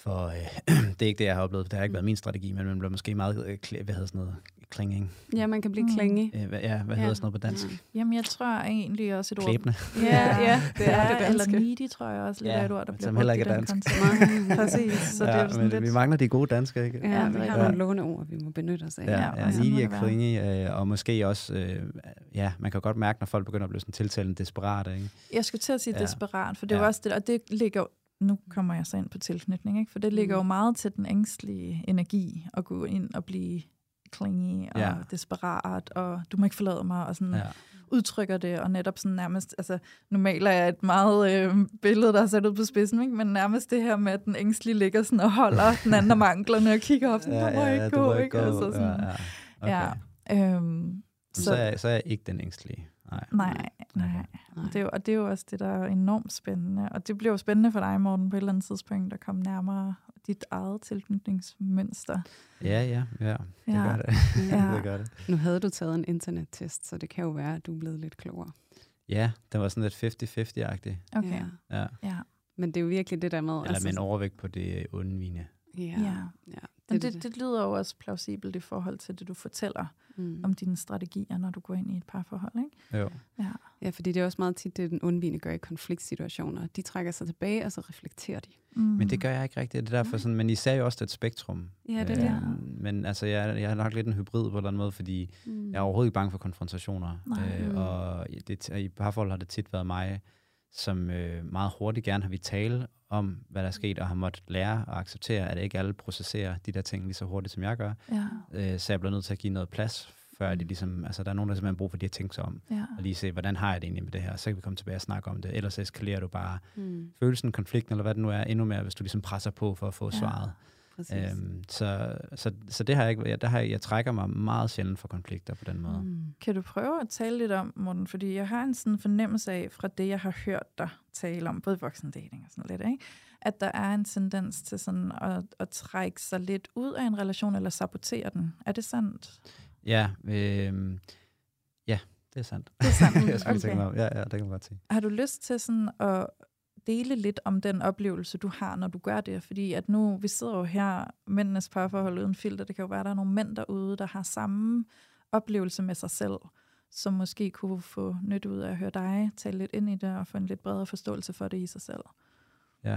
For øh, det er ikke det, jeg har oplevet. Det har ikke været min strategi, men man bliver måske meget, øh, kl- hvad hedder sådan noget, klinging. Ja, man kan blive Mm. klænge. Øh, hvad, ja, hvad Ja. hedder sådan noget på dansk? Ja. Jamen, jeg tror egentlig også et ord... Klæbende. Ja, ja, det er det Eller danske. needy, tror jeg også lidt Ja, af et ord, der bliver som brugt heller i ikke er den dansk. kontekst. Præcis, så det er Ja, jo sådan men lidt... vi mangler de gode danske, ikke? Ja, Ja, vi det er har det. nogle låneord, vi må benytte os af. Ja, Ja, ja, og ja sådan må needy det og være. klinge, øh, og måske også, øh, ja, man kan godt mærke, når folk begynder at blive sådan tiltalende desperate, ikke? Jeg skulle til at sige Ja. desperat, for det er Ja. jo også det, og det ligger jo, nu kommer jeg så ind på tilknytning, ikke? For det ligger Mm. jo meget til den ængstlige energi at gå ind og blive clingy og Ja. desperat, og du må ikke forlade mig, og sådan Ja. udtrykker det, og netop sådan nærmest, altså nu maler jeg et meget øh, billede, der er sat ud på spidsen, ikke? Men nærmest det her med, at den ængstlige ligger sådan og holder den anden om anklerne og kigger op, sådan, du må ikke du gå, må ikke? Og så gå. sådan, Ja, ja. Okay. ja. Øhm, Så, så, så, er jeg, så er jeg ikke den ængstlige. Nej. nej, nej. Nej. Det er jo, og det er jo også det, der er enormt spændende. Og det bliver jo spændende for dig, Morten, på et eller andet tidspunkt, at komme nærmere dit eget tilknytningsmønster. Ja, ja, ja. Det Ja. gør det. Ja. det gør det. Nu havde du taget en internettest, så det kan jo være, at du er blevet lidt klogere. Ja, den var sådan lidt halvtreds-halvtreds-agtig. Okay, Ja. Ja. ja. Men det er jo virkelig det der med... Eller med en overvægt på det onde vine. Ja, Ja. ja. Men Det, det, det lyder jo også plausibelt i forhold til det, du fortæller mm. om dine strategier, når du går ind i et parforhold, ikke? Jo. Ja. Ja, fordi det er også meget tit, det den undvigende gør i konfliktsituationer. De trækker sig tilbage, og så reflekterer de. Mm. Men det gør jeg ikke rigtigt. Det er derfor sådan, men I sagde jo også, det er et spektrum. Ja, det er det. Øhm, Men altså, jeg, jeg er nok lidt en hybrid på en eller anden måde, fordi Mm. jeg er overhovedet ikke bange for konfrontationer. Nej. Øh, Mm. og det, i parforhold har det tit været mig, som øh, meget hurtigt gerne har vi tale om, hvad der er sket, og har måttet lære og acceptere, at ikke alle processerer de der ting lige så hurtigt, som jeg gør. Ja, Øh, så jeg bliver nødt til at give noget plads, før de ligesom, altså der er nogen, der simpelthen har brug for de at tænke sig om, ja. og lige se, hvordan har jeg det egentlig med det her, så kan vi komme tilbage og snakke om det, ellers eskalerer du bare Mm. følelsen, konflikten, eller hvad det nu er, endnu mere, hvis du ligesom presser på for at få Ja. svaret. Præcis. Øhm, så, så, så det har jeg ikke, jeg, der har jeg, jeg trækker mig meget sjældent for konflikter på den måde. Mm. Kan du prøve at tale lidt om, Morten, fordi jeg har en sådan fornemmelse af, fra det, jeg har hørt dig tale om, både voksendating og sådan lidt, ikke? At der er en tendens til sådan at, at trække sig lidt ud af en relation, eller sabotere den. Er det sandt? Ja, øh, ja, det er sandt. Det er sandt. jeg skulle Okay. tænke mig om. Ja, ja, det kan man godt sige. Har du lyst til sådan at dele lidt om den oplevelse, du har, når du gør det? Fordi at nu, vi sidder jo her, mændenes parforhold uden filter, det kan jo være, at der er nogle mænd derude, der har samme oplevelse med sig selv, som måske kunne få nyt ud af at høre dig tale lidt ind i det, og få en lidt bredere forståelse for det i sig selv. Ja.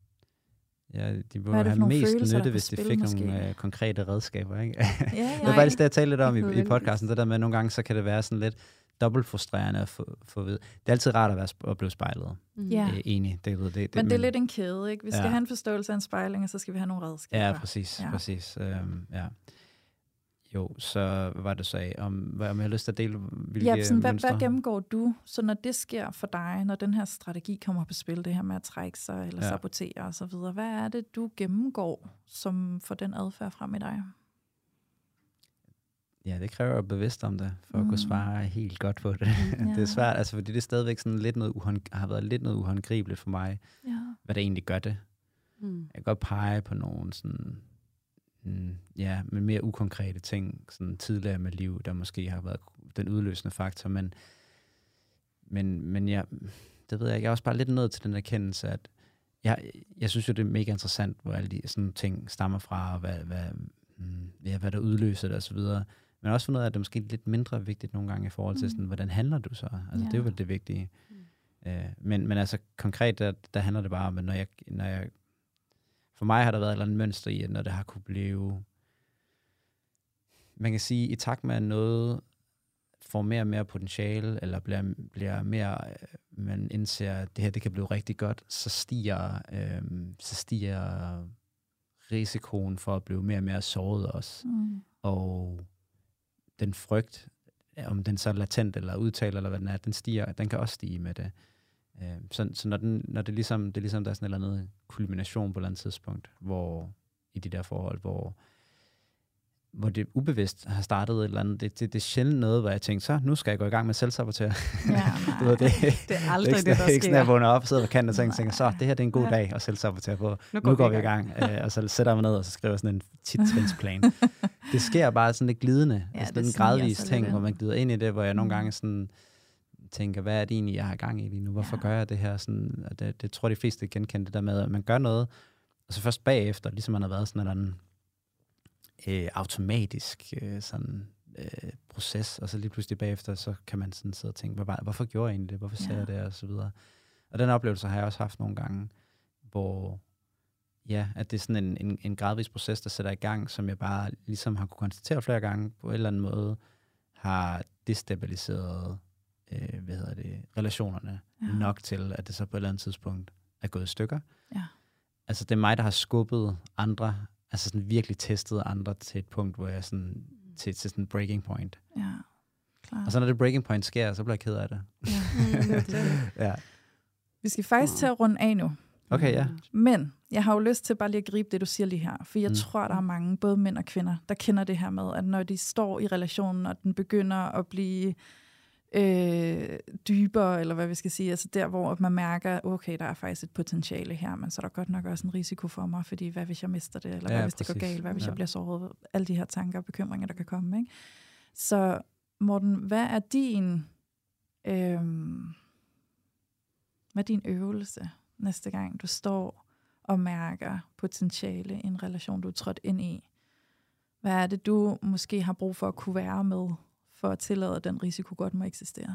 Ja, de Hvad er burde det for have nogle mest følelser, der nytte, er på hvis de spil, fik måske? nogle øh, konkrete redskaber. Ikke? Ja, Det var faktisk det, jeg talte lidt om i, i Nødvendigvis. podcasten, det der med, at nogle gange så kan det være sådan lidt dobbelt frustrerende at få, få ved. Det er altid rart at, være, sp- at blive spejlet. Mm. Ja. Øh, enig. Det, det, det, Men det er lidt en kæde, ikke? Vi skal Ja. have en forståelse af en spejling, og så skal vi have nogle redskaber. Ja, præcis. Ja. Ja. præcis. Øhm, ja. Jo, så hvad var det så af? Om, hvad, om jeg har lyst til at dele, hvilke Ja, sådan, hvad, mønstre? hvad gennemgår du, så når det sker for dig, når den her strategi kommer på spil, det her med at trække sig eller ja. Ja. sabotere og så videre, hvad er det, du gennemgår, som får den adfærd frem i dig? Ja, det kræver at være bevidst om det, for mm. at kunne svare helt godt på det. Ja. Det er svært, altså, fordi det er stadigvæk sådan lidt noget uhånd, har været lidt noget uhåndgribeligt for mig, Ja. hvad det egentlig gør det. Mm. Jeg kan godt pege på nogle sådan, mm, ja, men mere ukonkrete ting, sådan tidligere med liv, der måske har været den udløsende faktor, men, men, men jeg, det ved jeg ikke, jeg er også bare lidt nået til den erkendelse, at jeg, jeg synes jo, det er mega interessant, hvor alle de sådan ting stammer fra, og hvad, hvad, mm, ja, hvad der udløser det og så videre. Men også fundet ud af, at det er måske lidt mindre vigtigt nogle gange i forhold til, sådan, hvordan handler du så? Altså, Ja. det er jo vel det vigtige. Mm. Øh, men, men altså konkret, der, der handler det bare om, at når jeg, når jeg, for mig har der været et eller andet mønster i, at når det har kunne blive, man kan sige, i takt med at noget får mere og mere potentiale, eller bliver, bliver mere, øh, man indser, at det her det kan blive rigtig godt, så stiger, øh, så stiger risikoen for at blive mere og mere såret også. Mm. Og den frygt, om den så er latent eller udtalt, eller hvad den er, den stiger, den kan også stige med det. Øh, så så når, den, når det, ligesom, det er ligesom, der er sådan en eller anden kulmination på et eller andet tidspunkt, hvor i de der forhold, hvor, hvor det ubevidst har startet et eller andet, det, det, det er sjældent noget, hvor jeg tænkte, så nu skal jeg gå i gang med at selvsabotere. Ja, Du ved, det, Det er aldrig det, det, der er ikke sådan, at jeg sker. vågner op, sidder på kanten og tænker, Nej. tænker, så det her det er en god Ja. dag at selvsabotere på. Nu Nu går vi i gang. Øh, og så sætter jeg mig ned, og så skriver jeg sådan en tit-trinsplan. Det sker bare sådan lidt glidende. Ja, Ja, altså, det det er en sniger gradvis sig ting, lidt hvor ind. man glider ind i det, hvor jeg nogle Mm. gange sådan tænker, hvad er det egentlig, jeg har gang i lige nu? Hvorfor Ja. gør jeg det her? Sådan, og det, det tror jeg, de fleste genkender det der med, at man gør noget, og så først bagefter, ligesom man har været sådan en eller anden øh, automatisk øh, sådan, øh, proces, og så lige pludselig bagefter, så kan man sådan sidde og tænke, hvor, hvorfor gjorde jeg egentlig det? Hvorfor sagde ja. jeg det? Og så videre. Og den oplevelse har jeg også haft nogle gange, hvor ja, at det er sådan en, en, en gradvis proces, der sætter i gang, som jeg bare ligesom har kunne konstatere flere gange, på en eller anden måde har destabiliseret øh, hvad hedder det, relationerne ja. nok til, at det så på et eller andet tidspunkt er gået i stykker. Ja. Altså det er mig, der har skubbet andre, altså sådan virkelig testet andre til et punkt, hvor jeg sådan, til, til sådan en breaking point. Ja, klar. Og så når det breaking point sker, så bliver jeg ked af det. Ja. ja. Vi skal faktisk til at runde af nu. Okay, ja. Men jeg har jo lyst til bare lige at gribe det, du siger lige her. For jeg mm. tror, der er mange, både mænd og kvinder, der kender det her med, at når de står i relationen, og den begynder at blive øh, dybere, eller hvad vi skal sige, altså der, hvor man mærker, okay, der er faktisk et potentiale her, men så er der godt nok også en risiko for mig, fordi hvad hvis jeg mister det, eller ja, hvad hvis præcis. det går galt, hvad hvis ja. jeg bliver såret, alle de her tanker og bekymringer, der kan komme. Ikke? Så Morten, hvad er din, øh, hvad er din øvelse næste gang, du står og mærker potentiale i en relation, du er trådt ind i? Hvad er det, du måske har brug for at kunne være med, for at tillade, at den risiko godt må eksistere?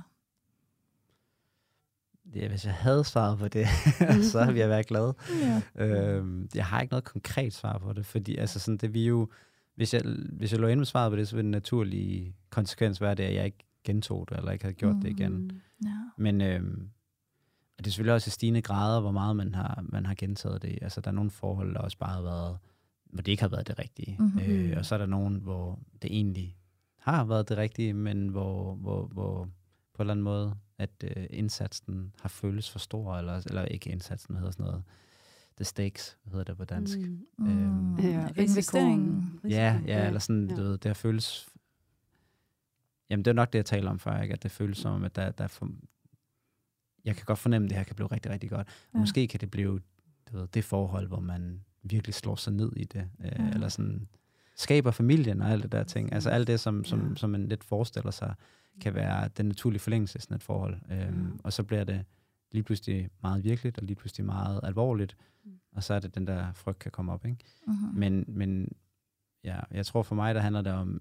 Ja, hvis jeg havde svaret på det, så ville jeg være glad. Ja. Øhm, jeg har ikke noget konkret svar på det, fordi altså sådan, det vi jo, hvis jeg, hvis jeg lå ind med svaret på det, så ville den naturlige konsekvens være det, at jeg ikke gentog det, eller ikke havde gjort mm. det igen. Ja. Men øhm, det er selvfølgelig også i stigende grader, hvor meget man har, man har gentaget det. Altså, der er nogle forhold, der også bare har været, hvor det ikke har været det rigtige. Mm-hmm. Øh, og så er der nogen, hvor det egentlig har været det rigtige, men hvor, hvor, hvor på en eller anden måde, at øh, indsatsen har føltes for stor, eller, eller ikke indsatsen, hedder sådan noget, the stakes, hedder det på dansk. Mm. Øhm, ja, investeringen. Ja, ja, eller sådan, ja. Du ved, det har føles, jamen det er nok det, jeg taler om før, ikke? At det føles som, at der, der er for, jeg kan godt fornemme, at det her kan blive rigtig, rigtig godt. Ja. Måske kan det blive du ved, det forhold, hvor man virkelig slår sig ned i det, øh, ja. eller sådan skaber familien og alt det der ting. Altså alt det, som, som, ja. som man lidt forestiller sig, kan være den naturlige forlængelse af sådan et forhold. Øhm, ja. Og så bliver det lige pludselig meget virkeligt, og lige pludselig meget alvorligt, mm. og så er det den der frygt kan komme op. Ikke? Uh-huh. Men, men ja, jeg tror for mig, der handler det om,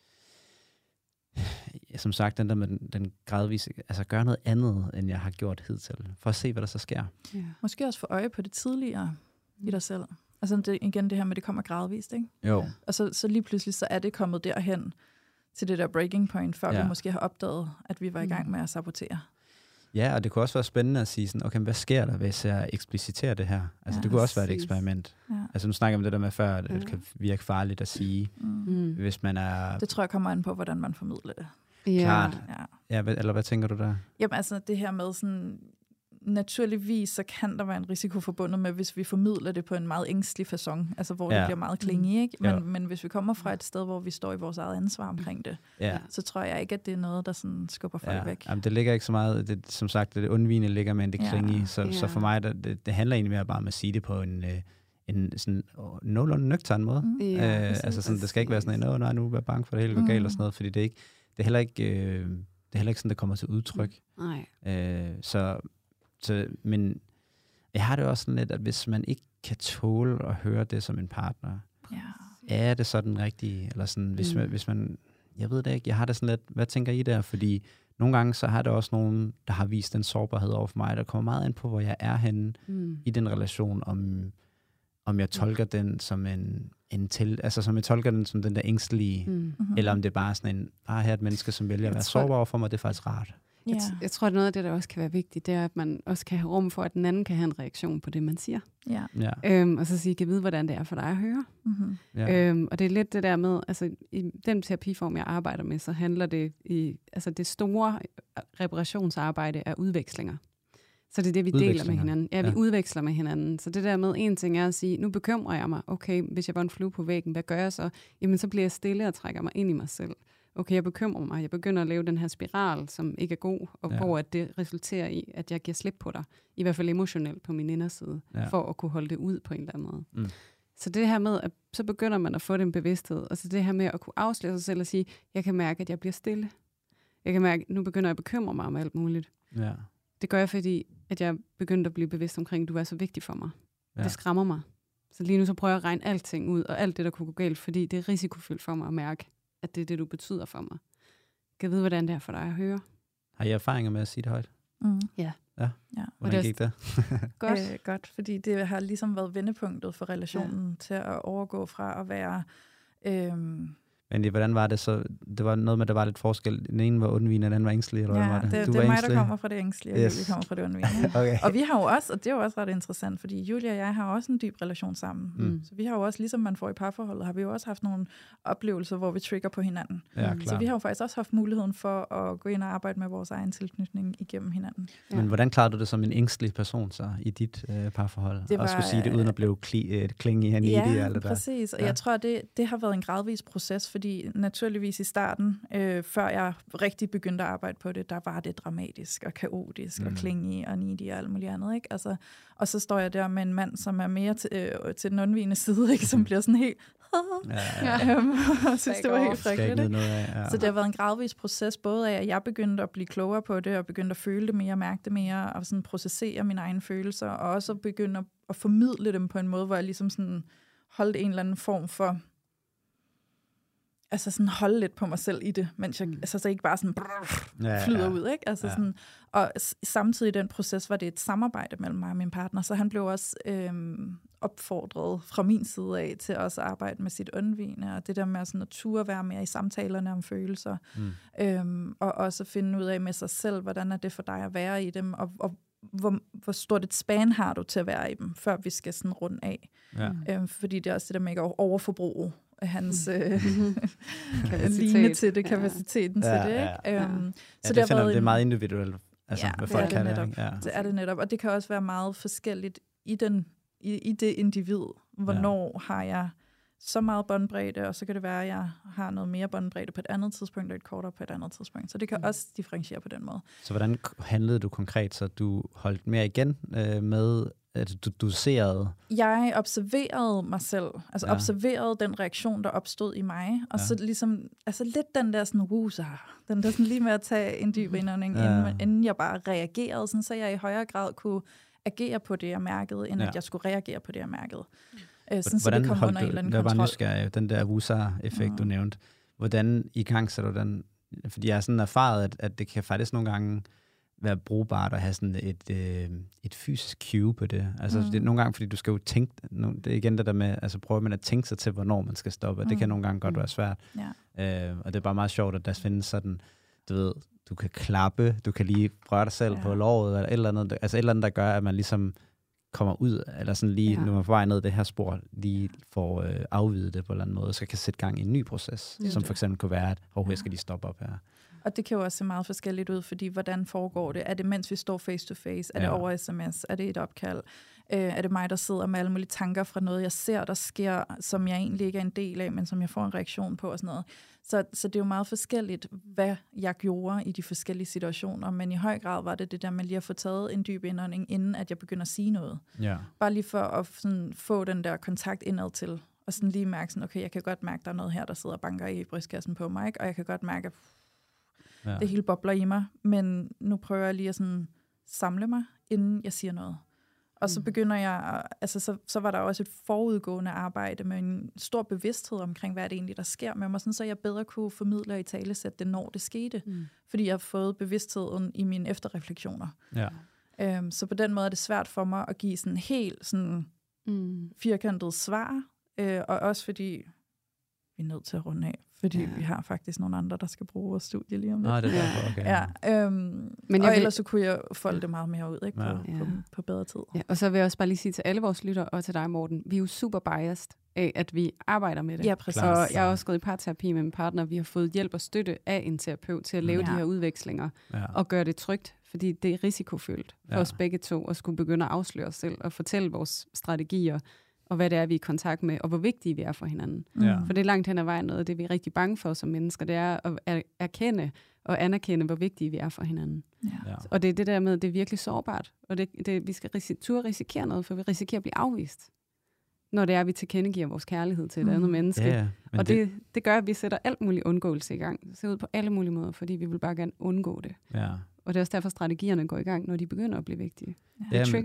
som sagt, den der med den, den gradvise, altså gøre noget andet, end jeg har gjort hidtil, for at se, hvad der så sker. Ja. Måske også få øje på det tidligere mm. i dig selv. Altså det, igen det her med, det kommer gradvist, ikke? Jo. Og så, så lige pludselig, så er det kommet derhen til det der breaking point, før ja. vi måske har opdaget, at vi var i gang med at sabotere. Ja, og det kunne også være spændende at sige sådan, okay, hvad sker der, hvis jeg ekspliciterer det her? Altså ja, det kunne også være et eksperiment. Ja. Altså nu snakker jeg om det der med før, at det kan virke farligt at sige, mm. hvis man er... Det tror jeg kommer an på, hvordan man formidler det. Ja. Klart. Ja. Ja, eller hvad tænker du der? Jamen altså det her med sådan, naturligvis så kan der være en risiko forbundet med, hvis vi formidler det på en meget ængstelig facon, altså hvor ja. det bliver meget klingy, ikke? Men, men hvis vi kommer fra et sted, hvor vi står i vores eget ansvar omkring det, ja. så tror jeg ikke, at det er noget, der sådan skubber folk ja. væk. Jamen, det ligger ikke så meget, det, som sagt, det undvigende ligger med det klingy, ja. så, ja. så for mig, det, det handler egentlig mere bare om at sige det på en, en sådan nogenlunde nøgtern måde. Mm. Ja, øh, altså sådan, det skal ikke være sådan en, åh nej, nu er jeg bange for det hele går galt og sådan noget, fordi det er ikke, det er heller ikke, øh, det er heller ikke sådan, det kommer til udtryk. Mm. Nej. Øh, så Så, men jeg har det også sådan lidt, at hvis man ikke kan tåle at høre det som en partner, ja. er det så den rigtige? Eller sådan, hvis, mm. man, hvis man, jeg ved det ikke, jeg har det sådan lidt, hvad tænker I der? Fordi nogle gange så har det også nogen, der har vist den sårbarhed over for mig, der kommer meget ind på, hvor jeg er henne mm. i den relation, om, om jeg tolker mm. den som en, en til, altså som jeg tolker den som den der ængstelige, mm. eller om det er bare sådan en, ah, her er et menneske, som vælger at være sårbar over for mig, det er faktisk rart. Jeg, t- jeg tror, at noget af det, der også kan være vigtigt, det er, at man også kan have rum for, at den anden kan have en reaktion på det, man siger. Ja. Ja. Øhm, og så sige, kan vide, hvordan det er for dig at høre. Mm-hmm. Ja. Øhm, og det er lidt det der med, altså i den terapiform, jeg arbejder med, så handler det i, altså det store reparationsarbejde er udvekslinger. Så det er det, vi deler med hinanden. Ja, vi ja. udveksler med hinanden. Så det der med, en ting er at sige, nu bekymrer jeg mig. Okay, hvis jeg var en flue på væggen, hvad gør jeg så? Jamen, så bliver jeg stille og trækker mig ind i mig selv. Okay, jeg bekymrer mig. Jeg begynder at lave den her spiral, som ikke er god, og ja. hvor at det resulterer i, at jeg giver slip på dig. I hvert fald emotionelt på min inderside, ja. for at kunne holde det ud på en eller anden måde. Mm. Så det her med, at så begynder man at få den bevidsthed, og så det her med at kunne afsløre sig selv og sige, jeg kan mærke, at jeg bliver stille. Jeg kan mærke, at nu begynder jeg at bekymre mig om alt muligt. Ja. Det gør jeg, fordi at jeg begyndte at blive bevidst omkring, at du er så vigtig for mig. Ja. Det skræmmer mig. Så lige nu så prøver jeg at regne alting ud, og alt det, der kunne gå galt, fordi det er risikofyldt for mig at mærke, at det er det, du betyder for mig. Jeg kan vide, hvordan det er for dig at høre. Har I erfaringer med at sige det højt? Mm. Ja. Ja. ja. Hvordan gik det? Godt. Øh, godt, fordi det har ligesom været vendepunktet for relationen ja. til at overgå fra at være... Øhm, Men hvordan var det så? Det var noget med, der var lidt forskel. Den ene var undvigende, og den anden var ængstelig, eller ja, hvad var det? det, Du det var er mig, ængstelig? der kommer fra det ængstlige, og Yes. Julie kommer fra det undvigende. Okay. Og vi har jo også, og det er jo også ret interessant, fordi Julie og jeg har også en dyb relation sammen. Mm. Så vi har jo også, ligesom man får i parforholdet, har vi jo også haft nogle oplevelser, hvor vi trigger på hinanden. Ja, Så vi har jo faktisk også haft muligheden for at gå ind og arbejde med vores egen tilknytning igennem hinanden. Ja. Men hvordan klarede du det som en ængstelig person så i dit øh, parforhold? Det var, og skulle sige det uden at blive kli, øh, klinge i og ja, i alt det der. præcis. Og Ja. jeg tror, det, det har været en gradvis proces, fordi naturligvis i starten, øh, før jeg rigtig begyndte at arbejde på det, der var det dramatisk og kaotisk mm. og klinge og needy og alt muligt andet. Ikke? Altså, og så står jeg der med en mand, som er mere til, øh, til den undvigende side, ikke? Som bliver sådan helt... Ja, ja. øhm, og synes, det var helt Skal ikke frygteligt. vide noget af. Ja. Så det har været en gradvis proces, både af, at jeg begyndte at blive klogere på det, og begyndte at føle det mere, mærke det mere, og sådan processere mine egne følelser, og også begynde at, at formidle dem på en måde, hvor jeg ligesom sådan holdt en eller anden form for, altså sådan holde lidt på mig selv i det, mens jeg, altså så ikke bare sådan brrr, Ja, flyder ja. ud, ikke? Altså Ja. sådan, og s- samtidig i den proces var det et samarbejde mellem mig og min partner, så han blev også øhm, opfordret fra min side af til også at arbejde med sit undvigende, og det der med sådan at turde være mere i samtalerne om følelser, Mm. øhm, og også finde ud af med sig selv, hvordan er det for dig at være i dem, og, og hvor, hvor stort et span har du til at være i dem, før vi skal sådan runde af. Ja. Øhm, fordi det er også det der med ikke at overforbruge hans øh, Kapacitet. line til det, Ja. kapaciteten Ja, til det. ja, Ikke? ja. Øhm, Ja, så det, det har finder, været det er en- meget individuelt, altså, Ja, hvad det folk er det kan det. netop. Ikke? Ja. Det er det netop, og det kan også være meget forskelligt i, den, i, i det individ. Hvornår ja. har jeg så meget båndbredde, og så kan det være, at jeg har noget mere båndbredde på et andet tidspunkt, og et kortere på et andet tidspunkt. Så det kan mm. også differentiere på den måde. Så hvordan k- handlede du konkret, så du holdt mere igen øh, med, at du doserede? Jeg observerede mig selv, altså Ja. ja. observerede den reaktion, der opstod i mig, og Ja. ja. så ligesom, altså lidt den der sådan, wuser, den der sådan lige med at tage en dyb indånding, Ja. ja. inden, inden jeg bare reagerede, sådan, så jeg i højere grad kunne agere på det, jeg mærkede, end Ja. ja. at jeg skulle reagere på det, jeg mærkede. Øh, sådan, så Hvordan det kom holdt under du, en eller anden det var bare kontrol. nysgerrig, den der Wusa-effekt, mm. du Mm. nævnte. Hvordan i gang så du den? Fordi jeg er sådan erfaret, at, at det kan faktisk nogle gange være brugbart at have sådan et, øh, et fysisk cue på det. Altså Mm. det er nogle gange, fordi du skal jo tænke, det er igen det der med, altså prøver man at tænke sig til, hvornår man skal stoppe, og det Mm. kan nogle gange godt Mm. være svært. Ja. Øh, og det er bare meget sjovt, at der findes sådan, du ved, du kan klappe, du kan lige røre dig selv ja. Ja. på låret, eller et eller andet, altså et eller andet, der gør, at man ligesom kommer ud, eller sådan lige, Ja. når man er på vej ned det her spor, lige får øh, afvidet det på en eller anden måde, så kan sætte gang i en ny proces, Det er som det. for eksempel kunne være, at hov, Ja. jeg skal lige stoppe op her. Og det kan jo også se meget forskelligt ud, fordi hvordan foregår det? Er det, mens vi står face to face? Er Ja. det over sms? Er det et opkald? Øh, er det mig, der sidder med alle mulige tanker fra noget, jeg ser, der sker, som jeg egentlig ikke er en del af, men som jeg får en reaktion på og sådan noget? Så, så det er jo meget forskelligt, hvad jeg gjorde i de forskellige situationer, men i høj grad var det det der med lige at få taget en dyb indånding, inden at jeg begynder at sige noget. Ja. Bare lige for at sådan, få den der kontakt indad til, og sådan lige mærke sådan, okay, jeg kan godt mærke, der er noget her, der sidder og banker i brystkassen på mig, ikke? Og jeg kan godt mærke, at Ja. det hele bobler i mig, men nu prøver jeg lige at sådan samle mig, inden jeg siger noget. Og så Mm. begynder jeg, altså så, så var der også et forudgående arbejde med en stor bevidsthed omkring, hvad er det egentlig, der sker med mig, sådan, så jeg bedre kunne formidle og italesætte det, når det skete. Mm. Fordi jeg har fået bevidstheden i mine efterrefleksioner. Ja. Øhm, så på den måde er det svært for mig at give sådan helt sådan Mm. firkantet svar, øh, og også fordi vi er nødt til at runde af, fordi Ja. ja. vi har faktisk nogle andre, der skal bruge vores studie lige om lidt. Nå, det er Ja. derfor, okay. Ja, øhm, Men Men jeg og vil- ellers så kunne jeg folde det meget mere ud, ikke, Ja. på, Ja. på, på bedre tid. Ja, og så vil jeg også bare lige sige til alle vores lyttere og til dig, Morten, vi er jo super biased af, at vi arbejder med det. Ja, præcis. Klart. Og jeg har også gået i parterapi med min partner. Vi har fået hjælp og støtte af en terapeut til at lave Ja. de her udvekslinger Ja. og gøre det trygt, fordi det er risikofyldt for Ja. os begge to at skulle begynde at afsløre os selv og fortælle vores strategier og hvad det er, vi er i kontakt med, og hvor vigtige vi er for hinanden. Ja. For det er langt hen ad vejen noget af det, vi er rigtig bange for som mennesker, det er at er- erkende og anerkende, hvor vigtige vi er for hinanden. Ja. Ja. Og det er det der med, at det er virkelig sårbart, og det, det, vi skal risi- turde risikere noget, for vi risikerer at blive afvist, når det er, at vi tilkendegiver vores kærlighed til et Mm. andet menneske. Ja, ja. Men Og det, det gør, at vi sætter alt muligt undgåelse i gang. Det ser ud på alle mulige måder, fordi vi vil bare gerne undgå det. ja. Og det er også derfor, strategierne går i gang, når de begynder at blive vigtige. Ja. Det er Jamen, triggeren.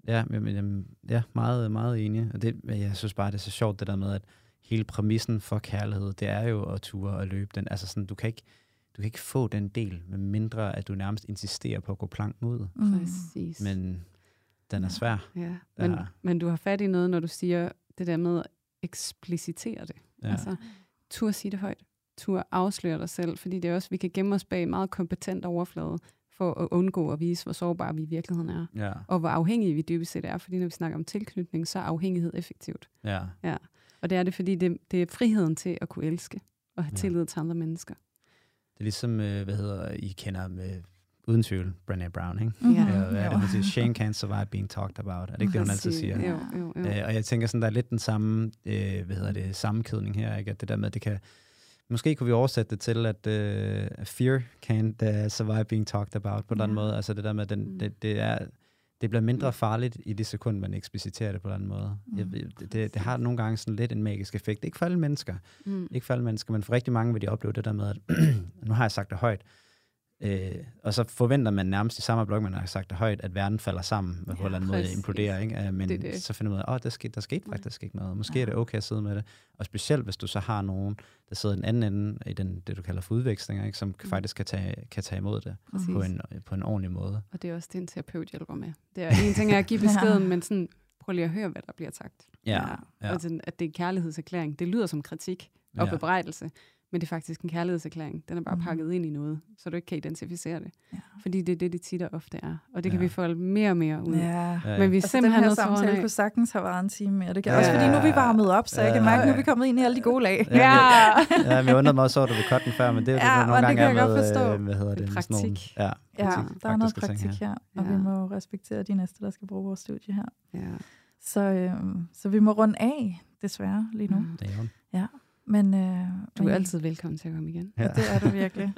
Ja, men, men, ja meget, meget enig. Og det, jeg synes bare, det er så sjovt, det der med, at hele præmissen for kærlighed, det er jo at ture og løbe den. Altså sådan, du kan ikke, du kan ikke få den del, med mindre at du nærmest insisterer på at gå planken ud. Mm. Præcis. Men den er svær. Ja. Men, ja. men du har fat i noget, når du siger det der med at eksplicitere det. Ja. Altså, tur sige det højt. Tur afsløre dig selv, fordi det er også, vi kan gemme os bag meget kompetent overflade, for at undgå at vise, hvor sårbare vi i virkeligheden er. Ja. Og hvor afhængige vi dybest set er. Fordi når vi snakker om tilknytning, så er afhængighed effektivt. Ja. Ja. Og det er det, fordi det, det er friheden til at kunne elske og have tillid ja. til andre mennesker. Det er ligesom, hvad hedder, I kender med, uden tvivl, Brené Brown, ikke? Mm-hmm. Ja. Hvad er det, hun siger? Shame can't survive being talked about. Er det ikke det, hun altid siger? Jo, jo, jo. Øh, og jeg tænker sådan, der er lidt den samme, øh, hvad hedder det, sammenkædning her, ikke? At det der med, det kan... Måske kunne vi oversætte det til, at uh, fear can't uh, survive being talked about på den ja. måde. Altså det der med, den, mm. det, det, er, det bliver mindre farligt i det sekund, man ekspliciterer det på den måde. Mm. Jeg, det, det, det har nogle gange sådan lidt en magisk effekt. Ikke for alle mennesker. Mm. Ikke for alle mennesker, men for rigtig mange vil de opleve det der med, at nu har jeg sagt det højt. Øh, og så forventer man nærmest i samme blog, man har sagt det højt, at verden falder sammen, ja, på en eller anden måde imploderer, ikke? Uh, men det, det. Så finder man ud af, at oh, der, skete, der skete faktisk ikke noget. Måske ja. er det okay at sidde med det. Og specielt, hvis du så har nogen, der sidder i den anden ende, i den, det du kalder for udvekslinger, ikke? Som mm. faktisk kan tage, kan tage imod det på en, på en ordentlig måde. Og det er også det, en terapeut hjælper med. Det er en ting, er at give beskeden, men sådan, prøv lige at høre, hvad der bliver sagt. Ja. Ja. Ja. Og sådan, at det er kærlighedserklæring. Det lyder som kritik og ja. bebrejdelse. Men det er faktisk en kærlighedserklæring. Den er bare pakket mm. ind i noget, så du ikke kan identificere det. Ja. Fordi det er det, det tit og ofte er. Og det kan ja. vi folde mere og mere ud. Ja. Ja. Men vi altså, simpelthen den her samtale kunne sagtens have været en time mere. Det kan ja. også, fordi nu er vi varmet op, så ja. jeg kan mærke, at nu er vi kommet ind i alle de gode lag. Ja, ja. ja men jeg undrede mig også over, at du vil cutte den før, men det er jo ja, det, nogle gange er med, øh, hvad hedder det? Praktik. Nogle, ja, ja, der er noget praktik her, og ja. vi må respektere de næste, der skal bruge vores studie her. Ja. Så, øh, så vi må runde af, desværre, lige nu. Mm. Det er jo. Ja. Men, øh, du er altid velkommen til at komme igen. Ja. Det er du virkelig.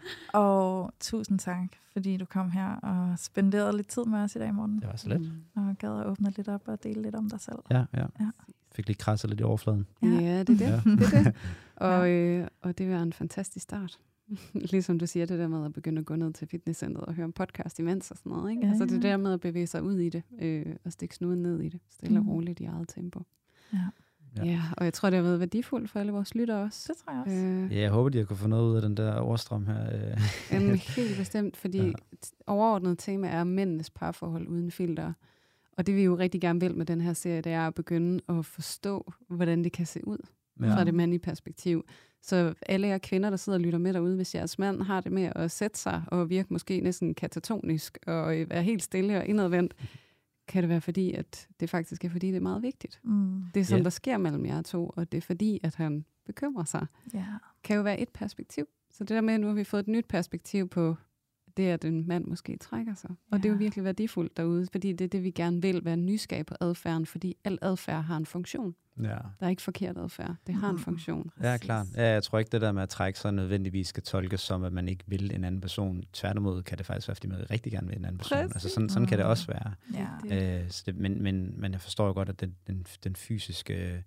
Og tusind tak, fordi du kom her og spenderede lidt tid med os i dag, Morten. Det var så let. Mm. Og gad at åbne lidt op og dele lidt om dig selv. Ja, ja. ja. Fik lige krasset lidt i overfladen. Ja, ja det er det. Ja. det, er det. Og, øh, og det var en fantastisk start. Ligesom du siger, det der med at begynde at gå ned til fitnesscenteret og høre en podcast imens og sådan noget. Ikke? Ja, altså det der med at bevæge sig ud i det, øh, og stikke snuden ned i det, stille og roligt i eget tempo. Ja. Ja. ja, og jeg tror, det har været værdifuldt for alle vores lyttere også. Det tror jeg også. Øh, ja, jeg håber, de har kunnet få noget ud af den der overstrøm her. Jamen, helt bestemt, fordi ja. overordnet tema er mændenes parforhold uden filter. Og det vi jo rigtig gerne vil med den her serie, det er at begynde at forstå, hvordan det kan se ud ja. fra det mandlige perspektiv. Så alle jer kvinder, der sidder og lytter med derude, hvis jeres mand har det med at sætte sig og virke måske næsten katatonisk og være helt stille og indadvendt, kan det være fordi, at det faktisk er fordi, det er meget vigtigt. Mm. Det, som yeah. der sker mellem jer to, og det er fordi, at han bekymrer sig, yeah. kan jo være et perspektiv. Så det der med, at nu har vi fået et nyt perspektiv på det, at en mand måske trækker sig. Og yeah. det er jo virkelig værdifuldt derude, fordi det er det, vi gerne vil, være nysgerrig på adfærden, fordi al adfærd har en funktion. Ja. Der er ikke forkert adfærd. Det har en funktion. Ja, klart. Ja, jeg tror ikke, det der med at trække sig nødvendigvis skal tolkes som, at man ikke vil en anden person. Tværtimod kan det faktisk være, fordi man rigtig gerne vil en anden person. Præcis. Altså sådan, sådan kan det også være. Ja. Øh, så det, men, men, men jeg forstår jo godt, at den, den, den fysiske,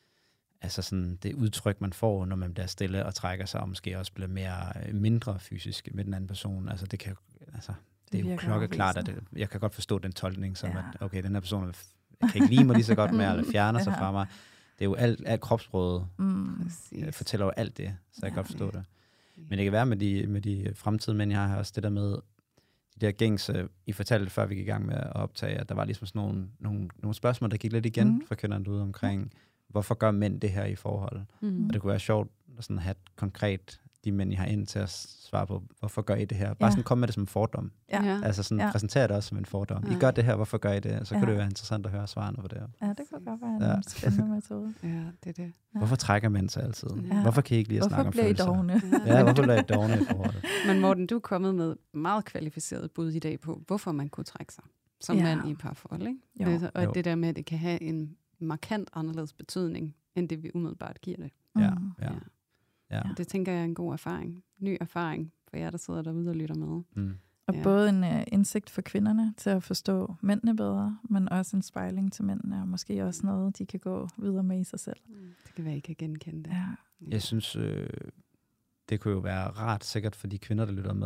altså sådan det udtryk, man får, når man bliver stille og trækker sig, og måske også bliver mere, mindre fysisk med den anden person. Altså det kan altså, det, det er jo klokkeklart, at det, jeg kan godt forstå den tolkning, som ja. at okay, den her person er jeg kan ikke lide mig lige så godt med, eller fjerner sig fra mig. Det er jo alt, alt kropsproget. Mm, jeg fortæller jo alt det, så jeg ja, kan godt forstå ja. det. Men det kan være med de, med de fremtidige mænd, jeg har her også, det der med de der gængse, I fortalte før vi gik i gang med at optage, at der var ligesom sådan nogle, nogle, nogle spørgsmål, der gik lidt igen mm. fra kvinderne derude omkring, hvorfor gør mænd det her i forhold? Mm. Og det kunne være sjovt sådan at have konkret de mænd, I har ind til at svare på, hvorfor gør I det her? Bare ja. sådan kom med det som en fordom. Ja. Altså sådan, ja. præsentere det også som en fordom. Ja. I gør det her, hvorfor gør I det? Så ja. kunne det være interessant at høre svarene på det her. Ja, det kunne godt være en ja. spændende metode. Ja, det er det. Ja. Hvorfor trækker mænd sig altid? Ja. Hvorfor kan I ikke lige at snakke om følelser? Hvorfor bliver I dogne? Ja, hvorfor bliver I dogne i forholdet? Men Morten, du er kommet med meget kvalificeret bud i dag på, hvorfor man kunne trække sig som ja. mand i et parforhold, ikke? Jo. Det, og jo. det der med, at det kan have en markant anderledes betydning, end det vi umiddelbart giver det. Ja, ja. ja. Ja. Det tænker jeg er en god erfaring. Ny erfaring for jer, der sidder derude og lytter med. Mm. Og ja. både en uh, indsigt for kvinderne til at forstå mændene bedre, men også en spejling til mændene, og måske også noget, de kan gå videre med i sig selv. Mm. Det kan være, I kan genkende det. Ja. Jeg synes, øh, det kunne jo være rart sikkert for de kvinder, der lytter med,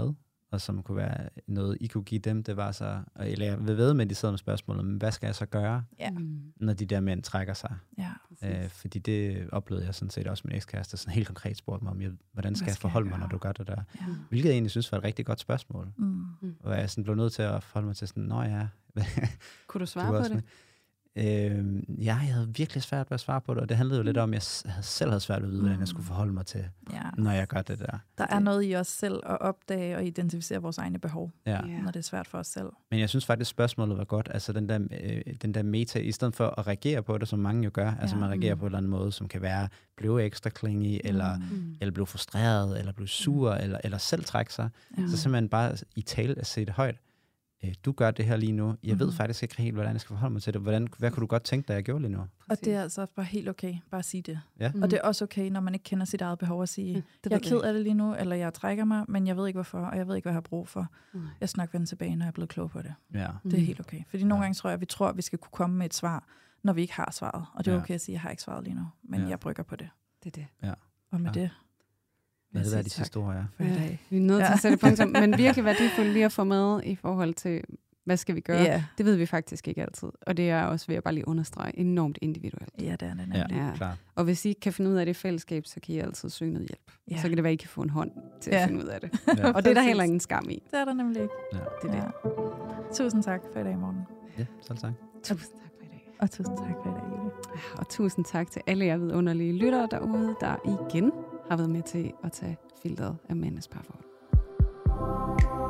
og som kunne være noget, I kunne give dem, det var så, eller jeg vil ved med, at de sidder med spørgsmålet, men hvad skal jeg så gøre, Ja. Mm. når de der mænd trækker sig? Ja. Øh, fordi det oplevede jeg sådan set også med min ekskæreste, sådan helt konkret spurgte mig om, jeg, hvordan skal Hvad jeg skal forholde jeg mig, når gøre? du gør det der? Ja. Hvilket jeg egentlig synes var et rigtig godt spørgsmål. Mm. Og jeg sådan blev nødt til at forholde mig til sådan, nå ja. Kunne du Du svare var på også det? Øh, ja, jeg havde virkelig svært ved at svare på det, og det handlede jo lidt om, at jeg s- havde selv havde svært ved at vide, hvordan jeg skulle forholde mig til, Ja. når jeg gør det der. Der er noget i os selv at opdage og identificere vores egne behov, Ja. Ja. når det er svært for os selv. Men jeg synes faktisk, spørgsmålet var godt. Altså den der, øh, den der meta, i stedet for at reagere på det, som mange jo gør, altså Ja. man reagerer Mm. på en eller anden måde, som kan være blive ekstra klingy, eller, Mm. eller blive frustreret, eller blive sur, eller, eller selv trække sig. Ja. Så simpelthen bare i tale at se det højt. Øh, du gør det her lige nu. Jeg ved Mhm. faktisk ikke helt, hvordan jeg skal forholde mig til det. Hvordan, hvad kunne du godt tænke dig, jeg gjorde lige nu? Og det er altså også bare helt okay, bare at sige det. Ja. Mm. Og det er også okay, når man ikke kender sit eget behov at sige, Ja, det jeg er ved ked jeg af det lige nu, eller jeg trækker mig, men jeg ved ikke hvorfor, og jeg ved ikke, hvad jeg har brug for. Nej. Jeg skal nok vende tilbage, når jeg er blevet klog på det. Ja. Det er Mm. helt okay. Fordi nogle Ja. gange tror jeg, at vi tror, at vi skal kunne komme med et svar, når vi ikke har svaret. Og det er Ja. okay at sige, at jeg har ikke svaret lige nu, men Ja. jeg brygger på det. Det er det. Og med Ja. det Hvad vil er jeg det, sige de sidste ord er? for i Ja. dag. Vi er nødt til Ja. at sætte punktum, men virkelig værdifuldt lige at få med i forhold til, hvad skal vi gøre? Ja, Det ved vi faktisk ikke altid, og det er også, vil jeg bare lige understrege, enormt individuelt. ja, det er det Ja, nemlig. Ja. klart. Og hvis I ikke kan finde ud af det i fællesskab, så kan I altid søge noget hjælp. Ja. Så kan det være, at I kan få en hånd til Ja. at finde ud af det. Ja. Og det er der Præcis. heller ingen skam i. Det er der nemlig ikke. Ja. Det er det. Ja. Tusind tak for i dag, Morten. Ja, selv tak. Tusind tak for i dag. Og tusind tak for i dag, Julie. Og tusind tak til alle jer vidunderlige lyttere derude, der igen har været med til at tage filteret af mændenes parforhold.